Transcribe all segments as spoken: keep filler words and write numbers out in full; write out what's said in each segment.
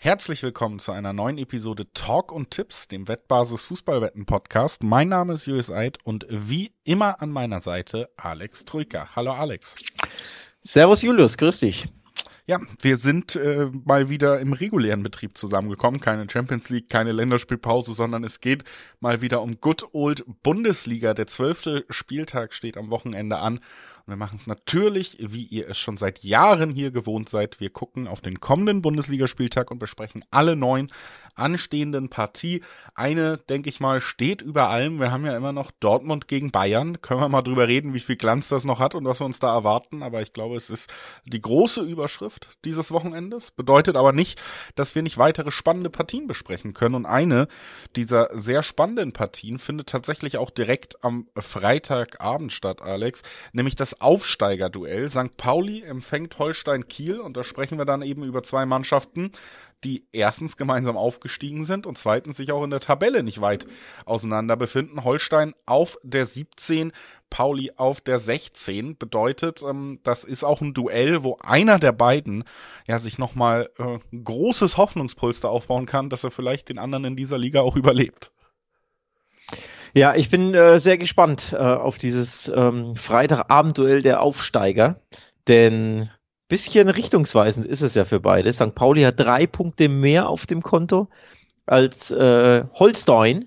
Herzlich willkommen zu einer neuen Episode Talk und Tipps, dem Wettbasis Fußballwetten-Podcast. Mein Name ist Julius Eid und wie immer an meiner Seite Alex Troika. Hallo Alex. Servus Julius, grüß dich. Ja, wir sind äh, mal wieder im regulären Betrieb zusammengekommen. Keine Champions League, keine Länderspielpause, sondern es geht mal wieder um Good Old Bundesliga. Der zwölfte Spieltag steht am Wochenende an. Und wir machen es natürlich, wie ihr es schon seit Jahren hier gewohnt seid. Wir gucken auf den kommenden Bundesligaspieltag und besprechen alle neun anstehenden Partien. Eine, denke ich mal, steht über allem. Wir haben ja immer noch Dortmund gegen Bayern. Können wir mal drüber reden, wie viel Glanz das noch hat und was wir uns da erwarten. Aber ich glaube, es ist die große Überschrift dieses Wochenendes. Bedeutet aber nicht, dass wir nicht weitere spannende Partien besprechen können. Und eine dieser sehr spannenden Partien findet tatsächlich auch direkt am Freitagabend statt, Alex. Nämlich das Aufsteigerduell. Sankt Pauli empfängt Holstein Kiel. Und da sprechen wir dann eben über zwei Mannschaften, die erstens gemeinsam aufgestiegen sind und zweitens sich auch in der Tabelle nicht weit auseinander befinden. Holstein auf der siebzehn, Pauli auf der sechzehn. Bedeutet, ähm, das ist auch ein Duell, wo einer der beiden ja sich nochmal äh, ein großes Hoffnungspolster aufbauen kann, dass er vielleicht den anderen in dieser Liga auch überlebt. Ja, ich bin äh, sehr gespannt äh, auf dieses ähm, Freitagabend-Duell der Aufsteiger, denn bisschen richtungsweisend ist es ja für beide. Sankt Pauli hat drei Punkte mehr auf dem Konto als äh, Holstein.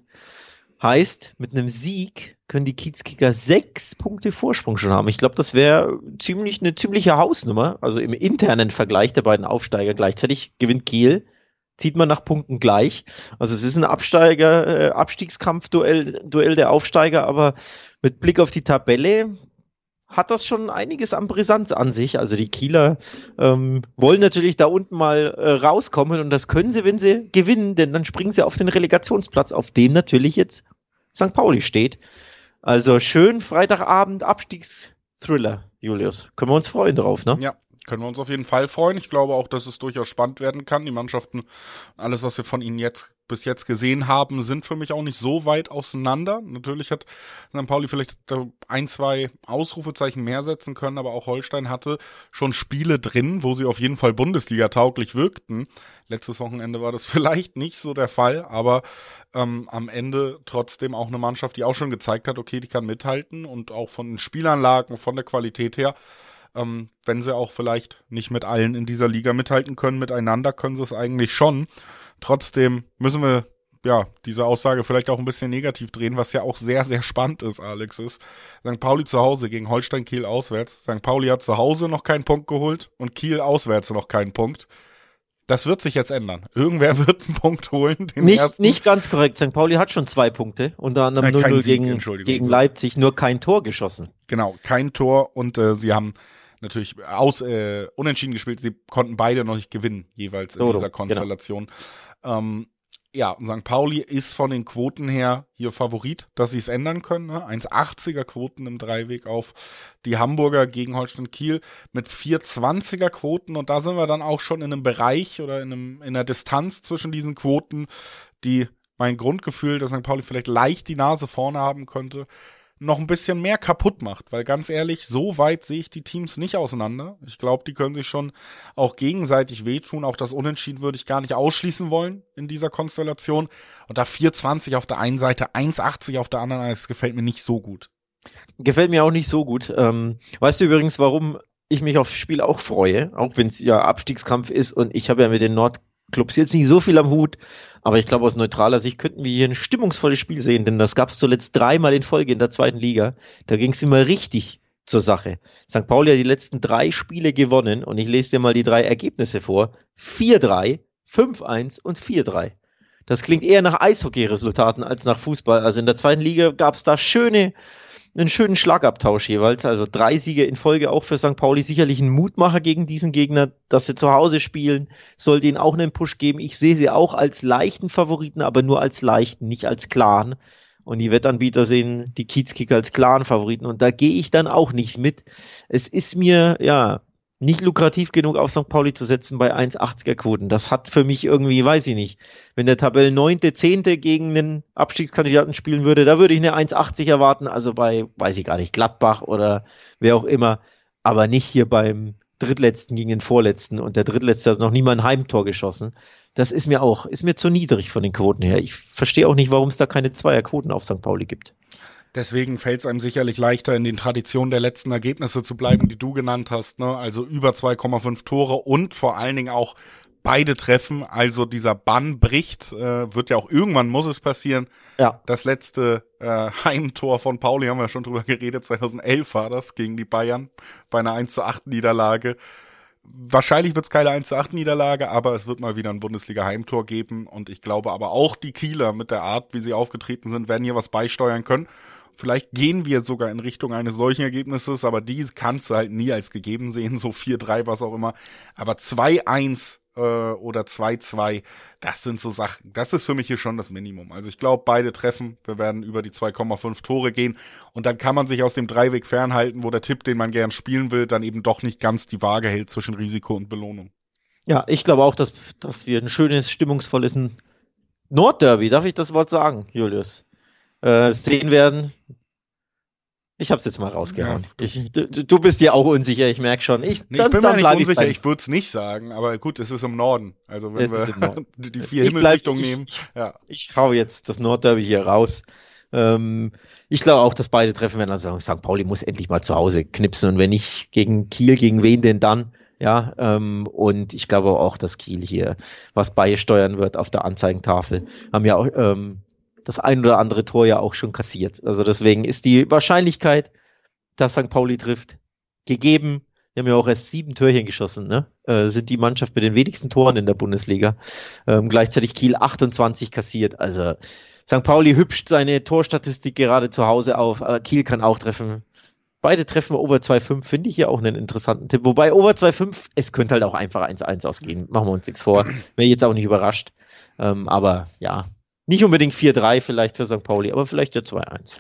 Heißt, mit einem Sieg können die Kiezkicker sechs Punkte Vorsprung schon haben. Ich glaube, das wäre ziemlich eine ziemliche Hausnummer. Also im internen Vergleich der beiden Aufsteiger. Gleichzeitig gewinnt Kiel, zieht man nach Punkten gleich. Also es ist ein Absteiger, äh, Abstiegskampf-Duell Duell der Aufsteiger, aber mit Blick auf die Tabelle hat das schon einiges an Brisanz an sich. Also die Kieler ähm, wollen natürlich da unten mal äh, rauskommen und das können sie, wenn sie gewinnen, denn dann springen sie auf den Relegationsplatz, auf dem natürlich jetzt Sankt Pauli steht. Also schön Freitagabend Abstiegsthriller, Julius. Können wir uns freuen drauf, ne? Ja. Können wir uns auf jeden Fall freuen. Ich glaube auch, dass es durchaus spannend werden kann. Die Mannschaften, alles, was wir von ihnen jetzt bis jetzt gesehen haben, sind für mich auch nicht so weit auseinander. Natürlich hat Sankt Pauli vielleicht ein, zwei Ausrufezeichen mehr setzen können, aber auch Holstein hatte schon Spiele drin, wo sie auf jeden Fall Bundesliga-tauglich wirkten. Letztes Wochenende war das vielleicht nicht so der Fall, aber ähm, am Ende trotzdem auch eine Mannschaft, die auch schon gezeigt hat, okay, die kann mithalten und auch von den Spielanlagen, von der Qualität her. Ähm, wenn sie auch vielleicht nicht mit allen in dieser Liga mithalten können, miteinander können sie es eigentlich schon. Trotzdem müssen wir ja diese Aussage vielleicht auch ein bisschen negativ drehen, was ja auch sehr, sehr spannend ist, Alex, ist Sankt Pauli zu Hause gegen Holstein Kiel auswärts. Sankt Pauli hat zu Hause noch keinen Punkt geholt und Kiel auswärts noch keinen Punkt. Das wird sich jetzt ändern. Irgendwer wird einen Punkt holen. Den nicht, ersten. nicht ganz korrekt. Sankt Pauli hat schon zwei Punkte. Unter anderem äh, null null Sieg, gegen, gegen Leipzig, nur kein Tor geschossen. Genau, kein Tor und äh, sie haben natürlich aus äh, unentschieden gespielt. Sie konnten beide noch nicht gewinnen, jeweils so, in dieser Konstellation. Genau. Ähm, ja, Sankt Pauli ist von den Quoten her hier Favorit, dass sie es ändern können. Ne? eins Komma achtziger Quoten im Dreiweg auf die Hamburger gegen Holstein Kiel mit vier Komma zwanziger Quoten. Und da sind wir dann auch schon in einem Bereich oder in, einem, in einer Distanz zwischen diesen Quoten, die mein Grundgefühl, dass Sankt Pauli vielleicht leicht die Nase vorne haben könnte, noch ein bisschen mehr kaputt macht, weil ganz ehrlich, so weit sehe ich die Teams nicht auseinander. Ich glaube, die können sich schon auch gegenseitig wehtun. Auch das Unentschieden würde ich gar nicht ausschließen wollen in dieser Konstellation. Und da vier Komma zwanzig auf der einen Seite, eins Komma achtzig auf der anderen, das gefällt mir nicht so gut. Gefällt mir auch nicht so gut. Ähm, weißt du übrigens, warum ich mich aufs Spiel auch freue, auch wenn es ja Abstiegskampf ist und ich habe ja mit den Nordclubs jetzt nicht so viel am Hut, aber ich glaube, aus neutraler Sicht könnten wir hier ein stimmungsvolles Spiel sehen, denn das gab es zuletzt dreimal in Folge in der zweiten Liga. Da ging es immer richtig zur Sache. Sankt Pauli hat die letzten drei Spiele gewonnen und ich lese dir mal die drei Ergebnisse vor. vier drei, fünf eins und vier drei. Das klingt eher nach Eishockey-Resultaten als nach Fußball. Also in der zweiten Liga gab es da schöne einen schönen Schlagabtausch jeweils, also drei Siege in Folge auch für Sankt Pauli, sicherlich ein Mutmacher gegen diesen Gegner, dass sie zu Hause spielen, sollte ihnen auch einen Push geben. Ich sehe sie auch als leichten Favoriten, aber nur als leichten, nicht als klaren. Und die Wettanbieter sehen die Kiezkicker als klaren Favoriten und da gehe ich dann auch nicht mit. Es ist mir, ja, nicht lukrativ genug auf Sankt Pauli zu setzen bei eins Komma achtziger Quoten. Das hat für mich irgendwie, weiß ich nicht, wenn der Tabellenneunte, Zehnte gegen einen Abstiegskandidaten spielen würde, da würde ich eine eins Komma achtzig erwarten, also bei, weiß ich gar nicht, Gladbach oder wer auch immer, aber nicht hier beim Drittletzten gegen den Vorletzten und der Drittletzte hat noch nie mal ein Heimtor geschossen. das ist mir auch, ist mir zu niedrig von den Quoten her. Ich verstehe auch nicht, warum es da keine Zweierquoten auf Sankt Pauli gibt. Deswegen fällt es einem sicherlich leichter, in den Traditionen der letzten Ergebnisse zu bleiben, die du genannt hast, ne? Also über zwei Komma fünf Tore und vor allen Dingen auch beide treffen. Also dieser Bann bricht, äh, wird ja auch irgendwann, muss es passieren. Ja. Das letzte äh, Heimtor von Pauli, haben wir schon drüber geredet, zweitausendelf war das gegen die Bayern bei einer eins zu acht Niederlage. Wahrscheinlich wird es keine eins zu acht Niederlage, aber es wird mal wieder ein Bundesliga-Heimtor geben. Und ich glaube aber auch die Kieler mit der Art, wie sie aufgetreten sind, werden hier was beisteuern können. Vielleicht gehen wir sogar in Richtung eines solchen Ergebnisses, aber die kannst du halt nie als gegeben sehen, so vier drei, was auch immer. Aber zwei eins äh, oder zwei zwei, das sind so Sachen, das ist für mich hier schon das Minimum. Also ich glaube, beide treffen, wir werden über die zwei Komma fünf Tore gehen und dann kann man sich aus dem Dreiweg fernhalten, wo der Tipp, den man gern spielen will, dann eben doch nicht ganz die Waage hält zwischen Risiko und Belohnung. Ja, ich glaube auch, dass, dass wir ein schönes, stimmungsvolles Nordderby, darf ich das Wort sagen, Julius? Äh, sehen werden. Ich hab's jetzt mal rausgehauen. Ja, ich, du, du bist ja auch unsicher, ich merke schon. Ich, nee, dann, ich bin dann mir nicht unsicher, ich, ich würde es nicht sagen, aber gut, es ist im Norden. Also wenn es wir die vier Himmelsrichtungen nehmen. Ja. Ich, ich hau jetzt das Nordderby hier raus. Ähm, ich glaube auch, dass beide treffen werden. Also Sankt Pauli muss endlich mal zu Hause knipsen und wenn nicht gegen Kiel, gegen wen denn dann? Ja, ähm, und ich glaube auch, dass Kiel hier was beisteuern wird auf der Anzeigentafel. Haben ja auch ähm, das ein oder andere Tor ja auch schon kassiert. Also deswegen ist die Wahrscheinlichkeit, dass Sankt Pauli trifft, gegeben. Wir haben ja auch erst sieben Törchen geschossen, ne? Äh, sind die Mannschaft mit den wenigsten Toren in der Bundesliga. Ähm, gleichzeitig Kiel achtundzwanzig kassiert. Also Sankt Pauli hübscht seine Torstatistik gerade zu Hause auf. Aber Kiel kann auch treffen. Beide treffen over zwei Komma fünf, finde ich ja auch einen interessanten Tipp. Wobei over zwei Komma fünf, es könnte halt auch einfach eins eins ausgehen. Machen wir uns nichts vor. Wäre jetzt auch nicht überrascht. Ähm, aber ja, nicht unbedingt vier drei vielleicht für Sankt Pauli, aber vielleicht ja zwei eins.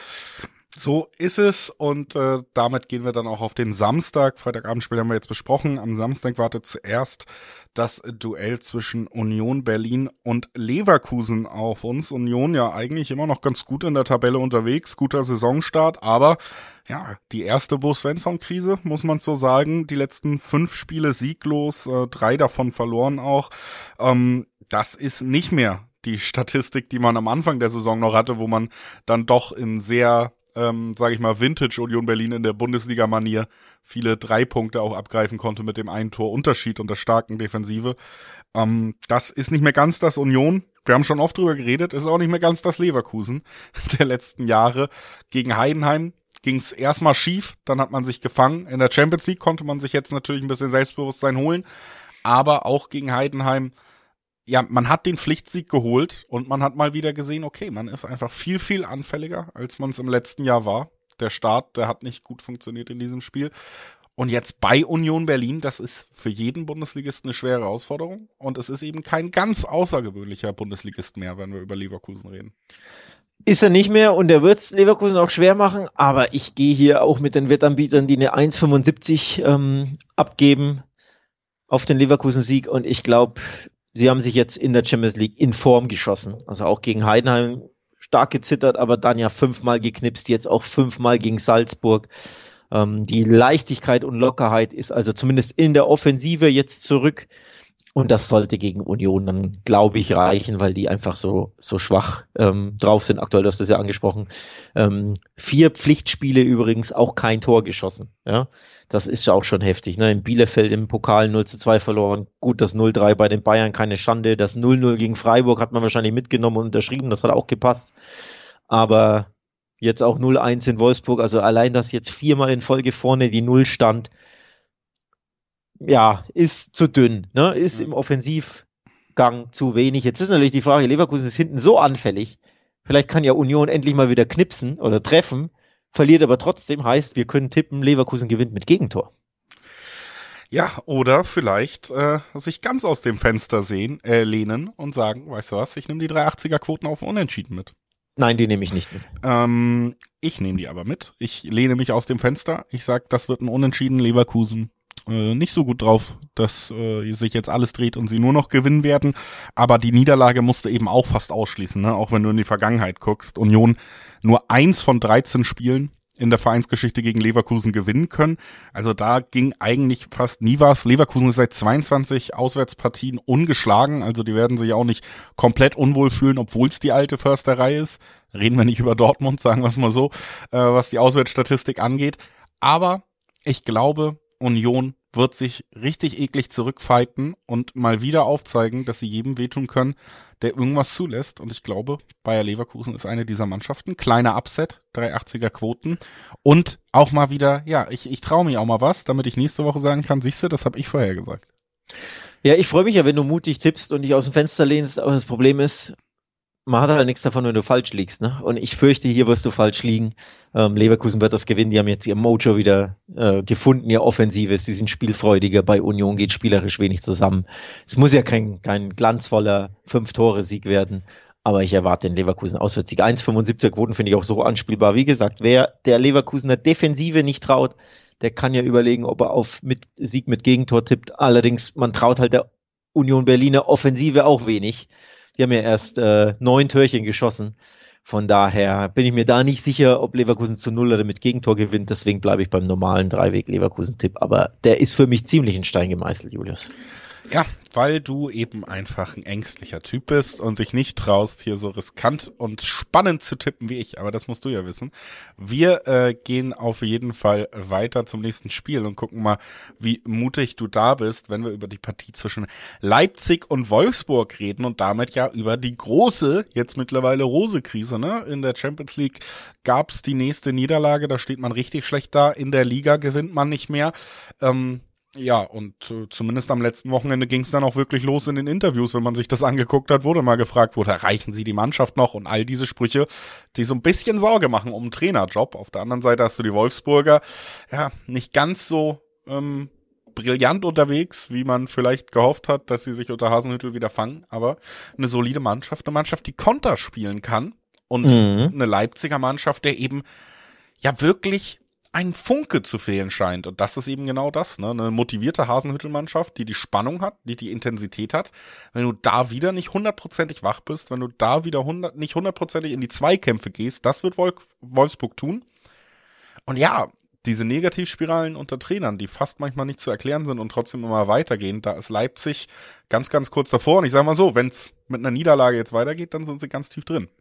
So ist es und äh, damit gehen wir dann auch auf den Samstag. Freitagabendspiel haben wir jetzt besprochen. Am Samstag wartet zuerst das Duell zwischen Union Berlin und Leverkusen auf uns. Union ja eigentlich immer noch ganz gut in der Tabelle unterwegs, guter Saisonstart, aber ja, die erste Bo Svensson-Krise, muss man so sagen. Die letzten fünf Spiele sieglos, äh, drei davon verloren auch. Ähm, das ist nicht mehr die Statistik, die man am Anfang der Saison noch hatte, wo man dann doch in sehr, ähm, sage ich mal, Vintage Union Berlin in der Bundesliga-Manier viele drei Punkte auch abgreifen konnte mit dem einen Tor Unterschied und der starken Defensive. Ähm, das ist nicht mehr ganz das Union. Wir haben schon oft drüber geredet, ist auch nicht mehr ganz das Leverkusen der letzten Jahre. Gegen Heidenheim ging es erstmal schief, dann hat man sich gefangen. In der Champions League konnte man sich jetzt natürlich ein bisschen Selbstbewusstsein holen, aber auch gegen Heidenheim, ja, man hat den Pflichtsieg geholt und man hat mal wieder gesehen, okay, man ist einfach viel, viel anfälliger, als man es im letzten Jahr war. Der Start, der hat nicht gut funktioniert in diesem Spiel. Und jetzt bei Union Berlin, das ist für jeden Bundesligisten eine schwere Herausforderung. Und es ist eben kein ganz außergewöhnlicher Bundesligist mehr, wenn wir über Leverkusen reden. Ist er nicht mehr und er wird es Leverkusen auch schwer machen, aber ich gehe hier auch mit den Wettanbietern, die eine eins Komma fünfundsiebzig ähm, abgeben auf den Leverkusen-Sieg und ich glaube, sie haben sich jetzt in der Champions League in Form geschossen. Also auch gegen Heidenheim stark gezittert, aber dann ja fünfmal geknipst, jetzt auch fünfmal gegen Salzburg. Ähm, die Leichtigkeit und Lockerheit ist also zumindest in der Offensive jetzt zurück. Und das sollte gegen Union dann, glaube ich, reichen, weil die einfach so so schwach ähm, drauf sind. Aktuell, du hast das ja angesprochen. Ähm, vier Pflichtspiele übrigens, auch kein Tor geschossen. Ja, das ist ja auch schon heftig. Ne? In Bielefeld im Pokal null zu zwei verloren. Gut, das null drei bei den Bayern, keine Schande. Das null null gegen Freiburg hat man wahrscheinlich mitgenommen und unterschrieben. Das hat auch gepasst. Aber jetzt auch null eins in Wolfsburg. Also allein, dass jetzt viermal in Folge vorne die Null stand, ja, ist zu dünn, ne? Ist im Offensivgang zu wenig. Jetzt ist natürlich die Frage, Leverkusen ist hinten so anfällig. Vielleicht kann ja Union endlich mal wieder knipsen oder treffen, verliert aber trotzdem, heißt, wir können tippen, Leverkusen gewinnt mit Gegentor. Ja, oder vielleicht äh, sich ganz aus dem Fenster sehen, äh, lehnen und sagen, weißt du was, ich nehme die drei achtziger Quoten auf Unentschieden mit. Nein, die nehme ich nicht mit. Ähm, ich nehme die aber mit. Ich lehne mich aus dem Fenster. Ich sag, das wird ein Unentschieden, Leverkusen Äh, nicht so gut drauf, dass äh, sich jetzt alles dreht und sie nur noch gewinnen werden, aber die Niederlage musste eben auch fast ausschließen, ne? Auch wenn du in die Vergangenheit guckst. Union nur eins von dreizehn Spielen in der Vereinsgeschichte gegen Leverkusen gewinnen können. Also da ging eigentlich fast nie was. Leverkusen ist seit zweiundzwanzig Auswärtspartien ungeschlagen, also die werden sich auch nicht komplett unwohl fühlen, obwohl es die alte Försterei ist. Reden wir nicht über Dortmund, sagen wir es mal so, äh, was die Auswärtsstatistik angeht. Aber ich glaube, Union wird sich richtig eklig zurückfighten und mal wieder aufzeigen, dass sie jedem wehtun können, der irgendwas zulässt. Und ich glaube, Bayer Leverkusen ist eine dieser Mannschaften. Kleiner Upset, drei achtziger Quoten. Und auch mal wieder, ja, ich, ich traue mich auch mal was, damit ich nächste Woche sagen kann, siehst du, das habe ich vorher gesagt. Ja, ich freue mich ja, wenn du mutig tippst und dich aus dem Fenster lehnst, aber das Problem ist, man hat halt nichts davon, wenn du falsch liegst, ne? Und ich fürchte, hier wirst du falsch liegen. Ähm, Leverkusen wird das gewinnen. Die haben jetzt ihr Mojo wieder äh, gefunden, ihr Offensives. Die sind spielfreudiger. Bei Union geht spielerisch wenig zusammen. Es muss ja kein, kein glanzvoller Fünf-Tore-Sieg werden. Aber ich erwarte den Leverkusen Auswärtssieg. eins Komma fünfundsiebziger Quoten finde ich auch so anspielbar. Wie gesagt, wer der Leverkusener Defensive nicht traut, der kann ja überlegen, ob er auf mit Sieg mit Gegentor tippt. Allerdings, man traut halt der Union Berliner Offensive auch wenig. Die haben ja erst äh, neun Törchen geschossen. Von daher bin ich mir da nicht sicher, ob Leverkusen zu null oder mit Gegentor gewinnt. Deswegen bleibe ich beim normalen Dreiweg-Leverkusen-Tipp. Aber der ist für mich ziemlich in Stein gemeißelt, Julius. Ja, weil du eben einfach ein ängstlicher Typ bist und dich nicht traust, hier so riskant und spannend zu tippen wie ich. Aber das musst du ja wissen. Wir äh, gehen auf jeden Fall weiter zum nächsten Spiel und gucken mal, wie mutig du da bist, wenn wir über die Partie zwischen Leipzig und Wolfsburg reden und damit ja über die große, jetzt mittlerweile Rose-Krise, ne? In der Champions League gab's die nächste Niederlage, da steht man richtig schlecht da. In der Liga gewinnt man nicht mehr. Ähm, Ja, und äh, zumindest am letzten Wochenende ging es dann auch wirklich los in den Interviews. Wenn man sich das angeguckt hat, wurde mal gefragt, wo erreichen Sie die Mannschaft noch? Und all diese Sprüche, die so ein bisschen Sorge machen um einen Trainerjob. Auf der anderen Seite hast du die Wolfsburger, ja, nicht ganz so ähm, brillant unterwegs, wie man vielleicht gehofft hat, dass sie sich unter Hasenhüttl wieder fangen. Aber eine solide Mannschaft, eine Mannschaft, die Konter spielen kann. Und mhm. eine Leipziger Mannschaft, der eben ja wirklich ein Funke zu fehlen scheint. Und das ist eben genau das, ne? Eine motivierte Hasenhüttl-Mannschaft, die die Spannung hat, die die Intensität hat. Wenn du da wieder nicht hundertprozentig wach bist, wenn du da wieder hundert, nicht hundertprozentig in die Zweikämpfe gehst, das wird Wolf, Wolfsburg tun. Und ja, diese Negativspiralen unter Trainern, die fast manchmal nicht zu erklären sind und trotzdem immer weitergehen, da ist Leipzig ganz, ganz kurz davor. Und ich sag mal so, wenn es mit einer Niederlage jetzt weitergeht, dann sind sie ganz tief drin.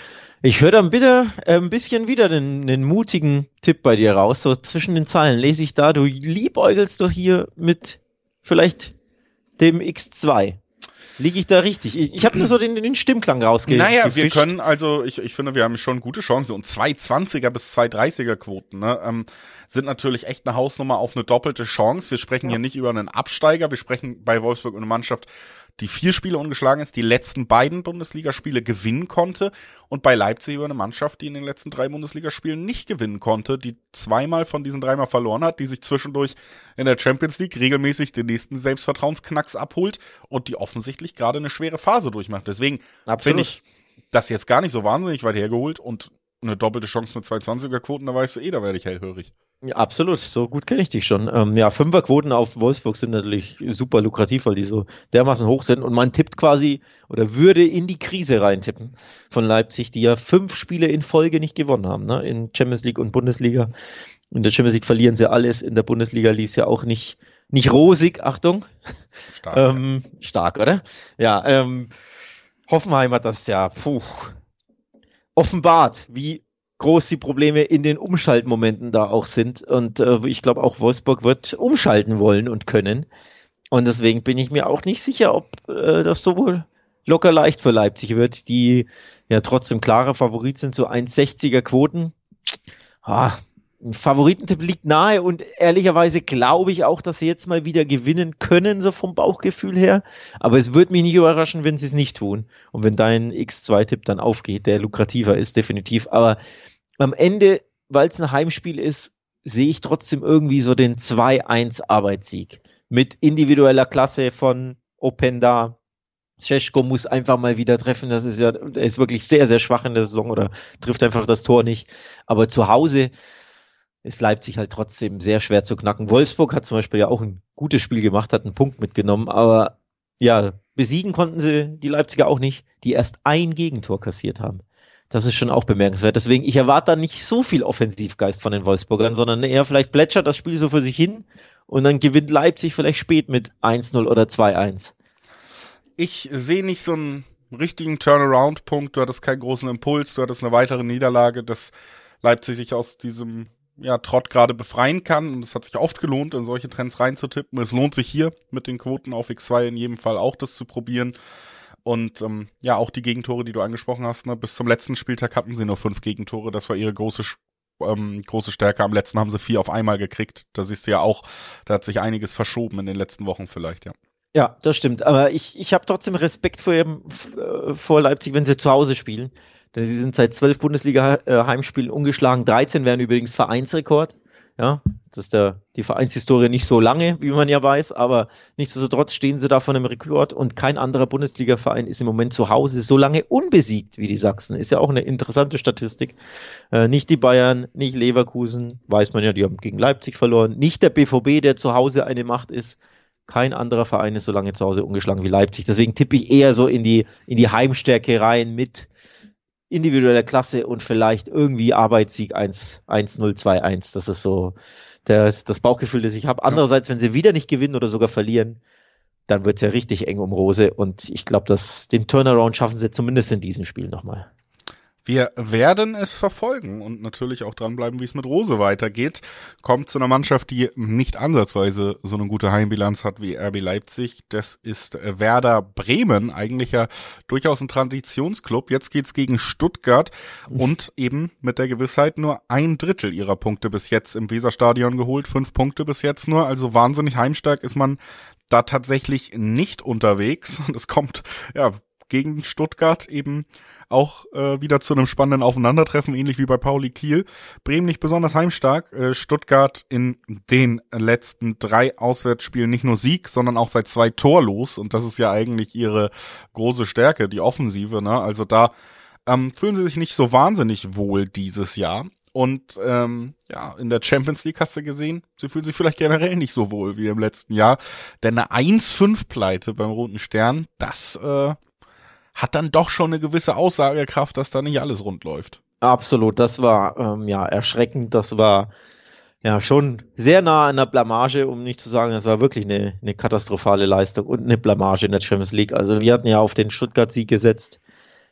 Ich höre dann bitte äh, ein bisschen wieder den, den mutigen Tipp bei dir raus. So zwischen den Zeilen lese ich da, du liebäugelst doch hier mit vielleicht dem X zwei. Liege ich da richtig? Ich, ich habe nur so den, den Stimmklang rausgefischt. Naja, wir können also, ich, ich finde, wir haben schon gute Chancen. Und zwei zwanziger bis zwei dreißiger Quoten ne, ähm, sind natürlich echt eine Hausnummer auf eine doppelte Chance. Wir sprechen ja. hier nicht über einen Absteiger. Wir sprechen bei Wolfsburg über eine Mannschaft, die vier Spiele ungeschlagen ist, die letzten beiden Bundesligaspiele gewinnen konnte. Und bei Leipzig über eine Mannschaft, die in den letzten drei Bundesligaspielen nicht gewinnen konnte, die zweimal von diesen dreimal verloren hat, die sich zwischendurch in der Champions League regelmäßig den nächsten Selbstvertrauensknacks abholt und die offensichtlich gerade eine schwere Phase durchmacht. Deswegen finde ich das jetzt gar nicht so wahnsinnig weit hergeholt und eine doppelte Chance mit zwei zwanziger Quoten, da weißt du eh, da werde ich hellhörig. Ja, absolut, so gut kenne ich dich schon. Ähm, ja, Fünferquoten auf Wolfsburg sind natürlich super lukrativ, weil die so dermaßen hoch sind und man tippt quasi oder würde in die Krise reintippen von Leipzig, die ja fünf Spiele in Folge nicht gewonnen haben, ne? In Champions League und Bundesliga. In der Champions League verlieren sie alles, in der Bundesliga lief es ja auch nicht, nicht rosig, Achtung. Stark, ähm, ja. stark, oder? Ja, ähm, Hoffenheim hat das ja, puh, offenbart, wie groß die Probleme in den Umschaltmomenten da auch sind. Und äh, ich glaube, auch Wolfsburg wird umschalten wollen und können. Und deswegen bin ich mir auch nicht sicher, ob äh, das so locker leicht für Leipzig wird, die ja trotzdem klarer Favorit sind, so eins sechziger Quoten. Ah, ein Favoritentipp liegt nahe und ehrlicherweise glaube ich auch, dass sie jetzt mal wieder gewinnen können, so vom Bauchgefühl her. Aber es würde mich nicht überraschen, wenn sie es nicht tun. Und wenn dein X zwei Tipp dann aufgeht, der lukrativer ist, definitiv. Aber am Ende, weil es ein Heimspiel ist, sehe ich trotzdem irgendwie so den zwei eins Arbeitssieg. Mit individueller Klasse von Openda. Šeško muss einfach mal wieder treffen. Das ist ja, er ist wirklich sehr, sehr schwach in der Saison oder trifft einfach das Tor nicht. Aber zu Hause ist Leipzig halt trotzdem sehr schwer zu knacken. Wolfsburg hat zum Beispiel ja auch ein gutes Spiel gemacht, hat einen Punkt mitgenommen, aber ja, besiegen konnten sie die Leipziger auch nicht, die erst ein Gegentor kassiert haben. Das ist schon auch bemerkenswert. Deswegen, ich erwarte da nicht so viel Offensivgeist von den Wolfsburgern, sondern eher vielleicht plätschert das Spiel so für sich hin und dann gewinnt Leipzig vielleicht spät mit eins null oder zwei eins. Ich sehe nicht so einen richtigen Turnaround-Punkt. Du hattest keinen großen Impuls, du hattest eine weitere Niederlage, dass Leipzig sich aus diesem ja, Trott gerade befreien kann. Und es hat sich oft gelohnt, in solche Trends reinzutippen. Es lohnt sich hier mit den Quoten auf X zwei in jedem Fall auch, das zu probieren. Und ähm, ja, auch die Gegentore, die du angesprochen hast, ne? Bis zum letzten Spieltag hatten sie nur fünf Gegentore. Das war ihre große ähm, große Stärke. Am letzten haben sie vier auf einmal gekriegt. Da siehst du ja auch, da hat sich einiges verschoben in den letzten Wochen vielleicht, ja. Ja, das stimmt. Aber ich, ich habe trotzdem Respekt vor, ihrem, vor Leipzig, wenn sie zu Hause spielen. Denn sie sind seit zwölf Bundesliga-Heimspielen ungeschlagen. dreizehn wären übrigens Vereinsrekord. Ja, das ist der, die Vereinshistorie nicht so lange, wie man ja weiß, aber nichtsdestotrotz stehen sie da von einem Rekord und kein anderer Bundesliga-Verein ist im Moment zu Hause so lange unbesiegt wie die Sachsen. Ist ja auch eine interessante Statistik. Äh, nicht die Bayern, nicht Leverkusen, weiß man ja, die haben gegen Leipzig verloren. Nicht der B V B, der zu Hause eine Macht ist. Kein anderer Verein ist so lange zu Hause ungeschlagen wie Leipzig. Deswegen tippe ich eher so in die, in die Heimstärke rein mit individueller Klasse und vielleicht irgendwie Arbeitssieg eins null, zwei eins. Das ist so der, das Bauchgefühl, das ich habe. Andererseits, wenn sie wieder nicht gewinnen oder sogar verlieren, dann wird es ja richtig eng um Rose. Und ich glaube, dass den Turnaround schaffen sie zumindest in diesem Spiel nochmal. Wir werden es verfolgen und natürlich auch dranbleiben, wie es mit Rose weitergeht. Kommt zu einer Mannschaft, die nicht ansatzweise so eine gute Heimbilanz hat wie R B Leipzig. Das ist Werder Bremen, eigentlich ja durchaus ein Traditionsclub. Jetzt geht's gegen Stuttgart und eben mit der Gewissheit nur ein Drittel ihrer Punkte bis jetzt im Weserstadion geholt. Fünf Punkte bis jetzt nur, also wahnsinnig heimstark ist man da tatsächlich nicht unterwegs. Und es kommt, ja, gegen Stuttgart eben auch äh, wieder zu einem spannenden Aufeinandertreffen, ähnlich wie bei Pauli Kiel. Bremen nicht besonders heimstark. Äh, Stuttgart in den letzten drei Auswärtsspielen nicht nur Sieg, sondern auch seit zwei torlos. Und das ist ja eigentlich ihre große Stärke, die Offensive, ne? Also da ähm, fühlen sie sich nicht so wahnsinnig wohl dieses Jahr. Und ähm, ja, in der Champions League hast du gesehen, sie fühlen sich vielleicht generell nicht so wohl wie im letzten Jahr. Denn eine eins fünf Pleite beim Roten Stern, das äh, hat dann doch schon eine gewisse Aussagekraft, dass da nicht alles rund läuft. Absolut, das war ähm, ja erschreckend, das war ja schon sehr nah an der Blamage, um nicht zu sagen, das war wirklich eine, eine katastrophale Leistung und eine Blamage in der Champions League. Also wir hatten ja auf den Stuttgart-Sieg gesetzt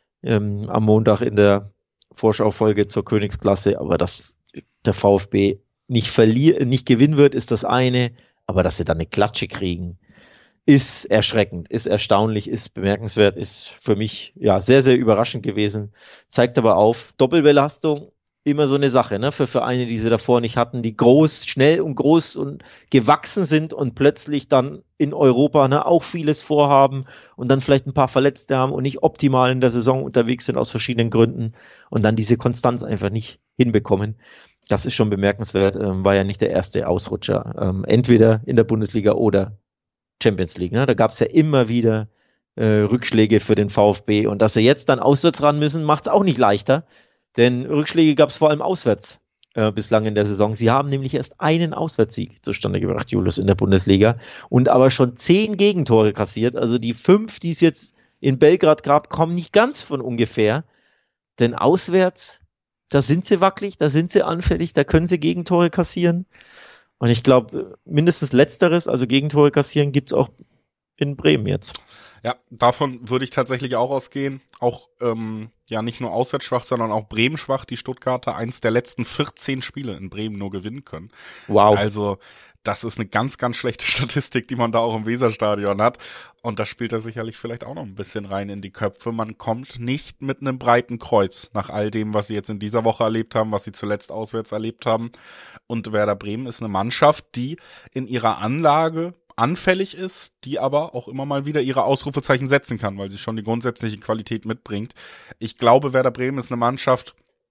ähm, am Montag in der Vorschaufolge zur Königsklasse, aber dass der VfB nicht verlieren, nicht gewinnen wird, ist das eine, aber dass sie dann eine Klatsche kriegen, ist erschreckend, ist erstaunlich, ist bemerkenswert, ist für mich ja sehr, sehr überraschend gewesen. Zeigt aber auf, Doppelbelastung, immer so eine Sache, ne, für Vereine, die sie davor nicht hatten, die groß, schnell und groß und gewachsen sind und plötzlich dann in Europa, ne, auch vieles vorhaben und dann vielleicht ein paar Verletzte haben und nicht optimal in der Saison unterwegs sind aus verschiedenen Gründen und dann diese Konstanz einfach nicht hinbekommen. Das ist schon bemerkenswert, ähm, war ja nicht der erste Ausrutscher, ähm, entweder in der Bundesliga oder Champions League, ne? Da gab es ja immer wieder äh, Rückschläge für den VfB und dass sie jetzt dann auswärts ran müssen, macht es auch nicht leichter, denn Rückschläge gab es vor allem auswärts äh, bislang in der Saison. Sie haben nämlich erst einen Auswärtssieg zustande gebracht, Julius, in der Bundesliga und aber schon zehn Gegentore kassiert, also die fünf, die es jetzt in Belgrad gab, kommen nicht ganz von ungefähr, denn auswärts, da sind sie wackelig, da sind sie anfällig, da können sie Gegentore kassieren. Und ich glaube, mindestens Letzteres, also Gegentore kassieren, gibt's auch in Bremen jetzt. Ja, davon würde ich tatsächlich auch ausgehen. Auch ähm, ja nicht nur auswärts schwach, sondern auch Bremen schwach. Die Stuttgarter eins der letzten vierzehn Spiele in Bremen nur gewinnen können. Wow. Also das ist eine ganz, ganz schlechte Statistik, die man da auch im Weserstadion hat. Und das spielt da sicherlich vielleicht auch noch ein bisschen rein in die Köpfe. Man kommt nicht mit einem breiten Kreuz nach all dem, was sie jetzt in dieser Woche erlebt haben, was sie zuletzt auswärts erlebt haben. Und Werder Bremen ist eine Mannschaft, die in ihrer Anlage anfällig ist, die aber auch immer mal wieder ihre Ausrufezeichen setzen kann, weil sie schon die grundsätzliche Qualität mitbringt. Ich glaube, Werder Bremen ist eine Mannschaft,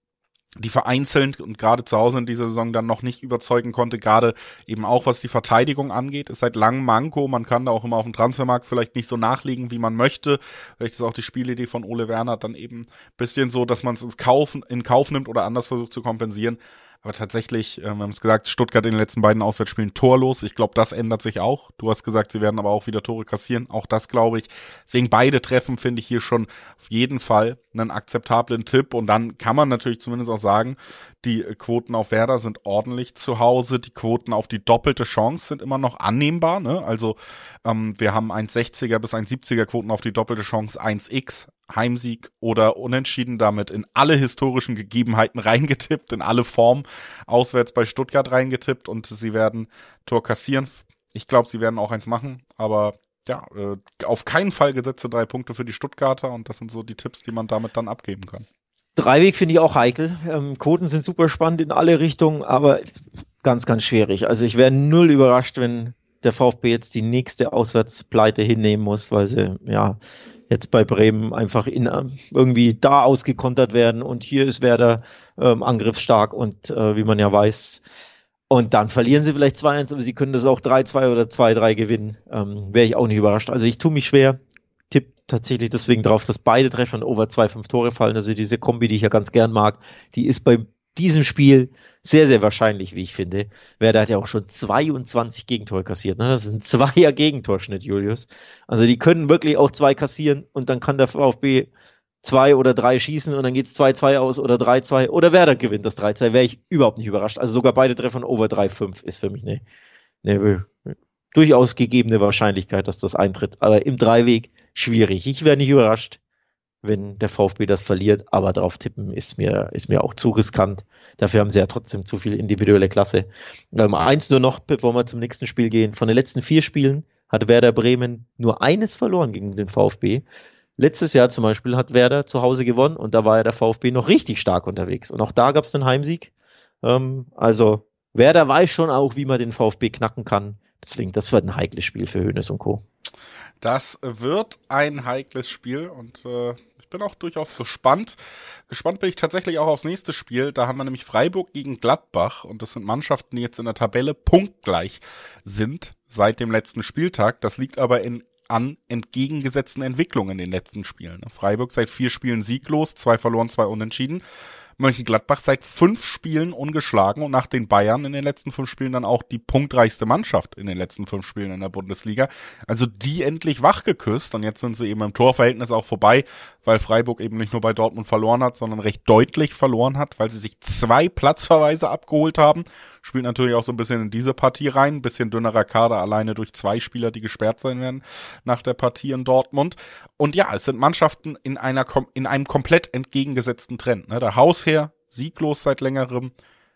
die vereinzelt und gerade zu Hause in dieser Saison dann noch nicht überzeugen konnte, gerade eben auch was die Verteidigung angeht, ist seit langem Manko, man kann da auch immer auf dem Transfermarkt vielleicht nicht so nachlegen, wie man möchte, vielleicht ist auch die Spielidee von Ole Werner dann eben ein bisschen so, dass man es ins Kauf, in Kauf nimmt oder anders versucht zu kompensieren, aber tatsächlich, äh, wir haben es gesagt, Stuttgart in den letzten beiden Auswärtsspielen torlos, ich glaube, das ändert sich auch, du hast gesagt, sie werden aber auch wieder Tore kassieren, auch das glaube ich, deswegen beide Treffen finde ich hier schon auf jeden Fall einen akzeptablen Tipp. Und dann kann man natürlich zumindest auch sagen, die Quoten auf Werder sind ordentlich zu Hause. Die Quoten auf die doppelte Chance sind immer noch annehmbar. Ne? Also ähm, wir haben eins Komma sechziger bis eins Komma siebziger Quoten auf die doppelte Chance, eins X, Heimsieg oder Unentschieden, damit in alle historischen Gegebenheiten reingetippt, in alle Formen, auswärts bei Stuttgart reingetippt und sie werden Tor kassieren. Ich glaube, sie werden auch eins machen, aber ja, äh, auf keinen Fall gesetzte drei Punkte für die Stuttgarter und das sind so die Tipps, die man damit dann abgeben kann. Dreiweg finde ich auch heikel. Ähm, Quoten sind super spannend in alle Richtungen, aber ganz, ganz schwierig. Also ich wäre null überrascht, wenn der VfB jetzt die nächste Auswärtspleite hinnehmen muss, weil sie ja jetzt bei Bremen einfach in, irgendwie da ausgekontert werden und hier ist Werder ähm, angriffsstark und äh, wie man ja weiß, und dann verlieren sie vielleicht zwei eins, aber sie können das auch drei zwei oder zwei drei gewinnen. Ähm, wäre ich auch nicht überrascht. Also ich tue mich schwer, tipp tatsächlich deswegen drauf, dass beide Treffer und over zwei Komma fünf Tore fallen. Also diese Kombi, die ich ja ganz gern mag, die ist bei diesem Spiel sehr, sehr wahrscheinlich, wie ich finde. Werder hat ja auch schon zweiundzwanzig Gegentore kassiert. Ne? Das ist ein Zweier Gegentorschnitt, Julius. Also die können wirklich auch zwei kassieren und dann kann der VfB zwei oder drei schießen und dann geht's zwei zwei aus oder drei zwei oder Werder gewinnt das drei zwei, wäre ich überhaupt nicht überrascht. Also sogar beide Treffer over drei Komma fünf ist für mich eine, eine durchaus gegebene Wahrscheinlichkeit, dass das eintritt. Aber im Dreiweg schwierig. Ich wäre nicht überrascht, wenn der VfB das verliert, aber drauf tippen ist mir, ist mir auch zu riskant. Dafür haben sie ja trotzdem zu viel individuelle Klasse. Ähm, eins nur noch, bevor wir zum nächsten Spiel gehen. Von den letzten vier Spielen hat Werder Bremen nur eines verloren gegen den VfB. Letztes Jahr zum Beispiel hat Werder zu Hause gewonnen und da war ja der VfB noch richtig stark unterwegs. Und auch da gab es einen Heimsieg. Ähm, also Werder weiß schon auch, wie man den VfB knacken kann. Deswegen, das wird ein heikles Spiel für Hoeneß und Co. Das wird ein heikles Spiel und äh, ich bin auch durchaus gespannt. Gespannt bin ich tatsächlich auch aufs nächste Spiel. Da haben wir nämlich Freiburg gegen Gladbach und das sind Mannschaften, die jetzt in der Tabelle punktgleich sind seit dem letzten Spieltag. Das liegt aber in an entgegengesetzten Entwicklungen in den letzten Spielen. Freiburg seit vier Spielen sieglos, zwei verloren, zwei unentschieden. Mönchengladbach seit fünf Spielen ungeschlagen und nach den Bayern in den letzten fünf Spielen dann auch die punktreichste Mannschaft in den letzten fünf Spielen in der Bundesliga. Also die endlich wachgeküsst und jetzt sind sie eben im Torverhältnis auch vorbei, weil Freiburg eben nicht nur bei Dortmund verloren hat, sondern recht deutlich verloren hat, weil sie sich zwei Platzverweise abgeholt haben. Spielt natürlich auch so ein bisschen in diese Partie rein, ein bisschen dünnerer Kader alleine durch zwei Spieler, die gesperrt sein werden nach der Partie in Dortmund. Und ja, es sind Mannschaften in einer in einem komplett entgegengesetzten Trend. Ne? Der Hausherr sieglos seit längerem,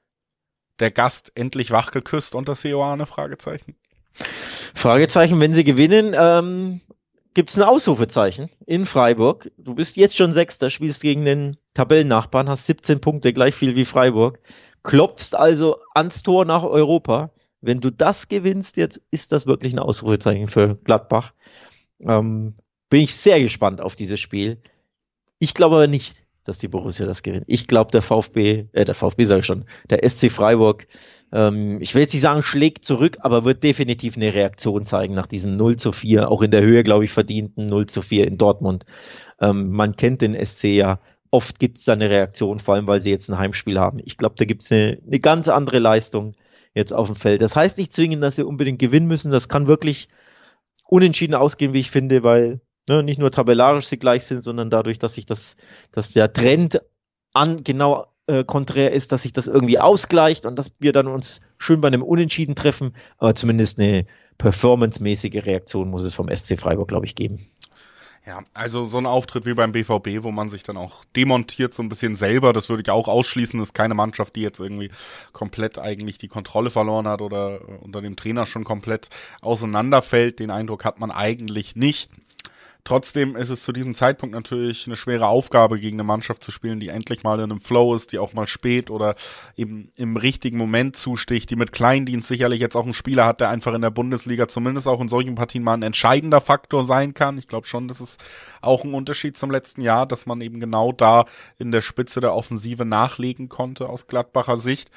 der Gast endlich wachgeküsst und das Seoane Fragezeichen. Fragezeichen, wenn sie gewinnen, ähm, gibt's ein Ausrufezeichen in Freiburg. Du bist jetzt schon Sechster, spielst gegen den Tabellennachbarn, hast siebzehn Punkte, gleich viel wie Freiburg. Klopfst also ans Tor nach Europa. Wenn du das gewinnst jetzt, ist das wirklich ein Ausrufezeichen für Gladbach. Ähm, bin ich sehr gespannt auf dieses Spiel. Ich glaube aber nicht, dass die Borussia das gewinnt. Ich glaube, der VfB, äh, der VfB sage ich schon, der S C Freiburg, ähm, ich will jetzt nicht sagen, schlägt zurück, aber wird definitiv eine Reaktion zeigen nach diesem null zu vier, auch in der Höhe, glaube ich, verdienten null zu vier in Dortmund. Ähm, man kennt den S C ja. Oft gibt es da eine Reaktion, vor allem, weil sie jetzt ein Heimspiel haben. Ich glaube, da gibt es eine, eine ganz andere Leistung jetzt auf dem Feld. Das heißt nicht zwingend, dass sie unbedingt gewinnen müssen. Das kann wirklich unentschieden ausgehen, wie ich finde, weil ne, nicht nur tabellarisch sie gleich sind, sondern dadurch, dass sich das, dass der Trend an genau äh, konträr ist, dass sich das irgendwie ausgleicht und dass wir dann uns schön bei einem Unentschieden treffen. Aber zumindest eine performancemäßige Reaktion muss es vom S C Freiburg, glaube ich, geben. Ja, also so ein Auftritt wie beim B V B, wo man sich dann auch demontiert so ein bisschen selber, das würde ich auch ausschließen, das ist keine Mannschaft, die jetzt irgendwie komplett eigentlich die Kontrolle verloren hat oder unter dem Trainer schon komplett auseinanderfällt. Den Eindruck hat man eigentlich nicht. Trotzdem ist es zu diesem Zeitpunkt natürlich eine schwere Aufgabe, gegen eine Mannschaft zu spielen, die endlich mal in einem Flow ist, die auch mal spät oder eben im richtigen Moment zusticht, die mit Kleindienst sicherlich jetzt auch einen Spieler hat, der einfach in der Bundesliga zumindest auch in solchen Partien mal ein entscheidender Faktor sein kann. Ich glaube schon, das ist auch ein Unterschied zum letzten Jahr, dass man eben genau da in der Spitze der Offensive nachlegen konnte aus Gladbacher Sicht.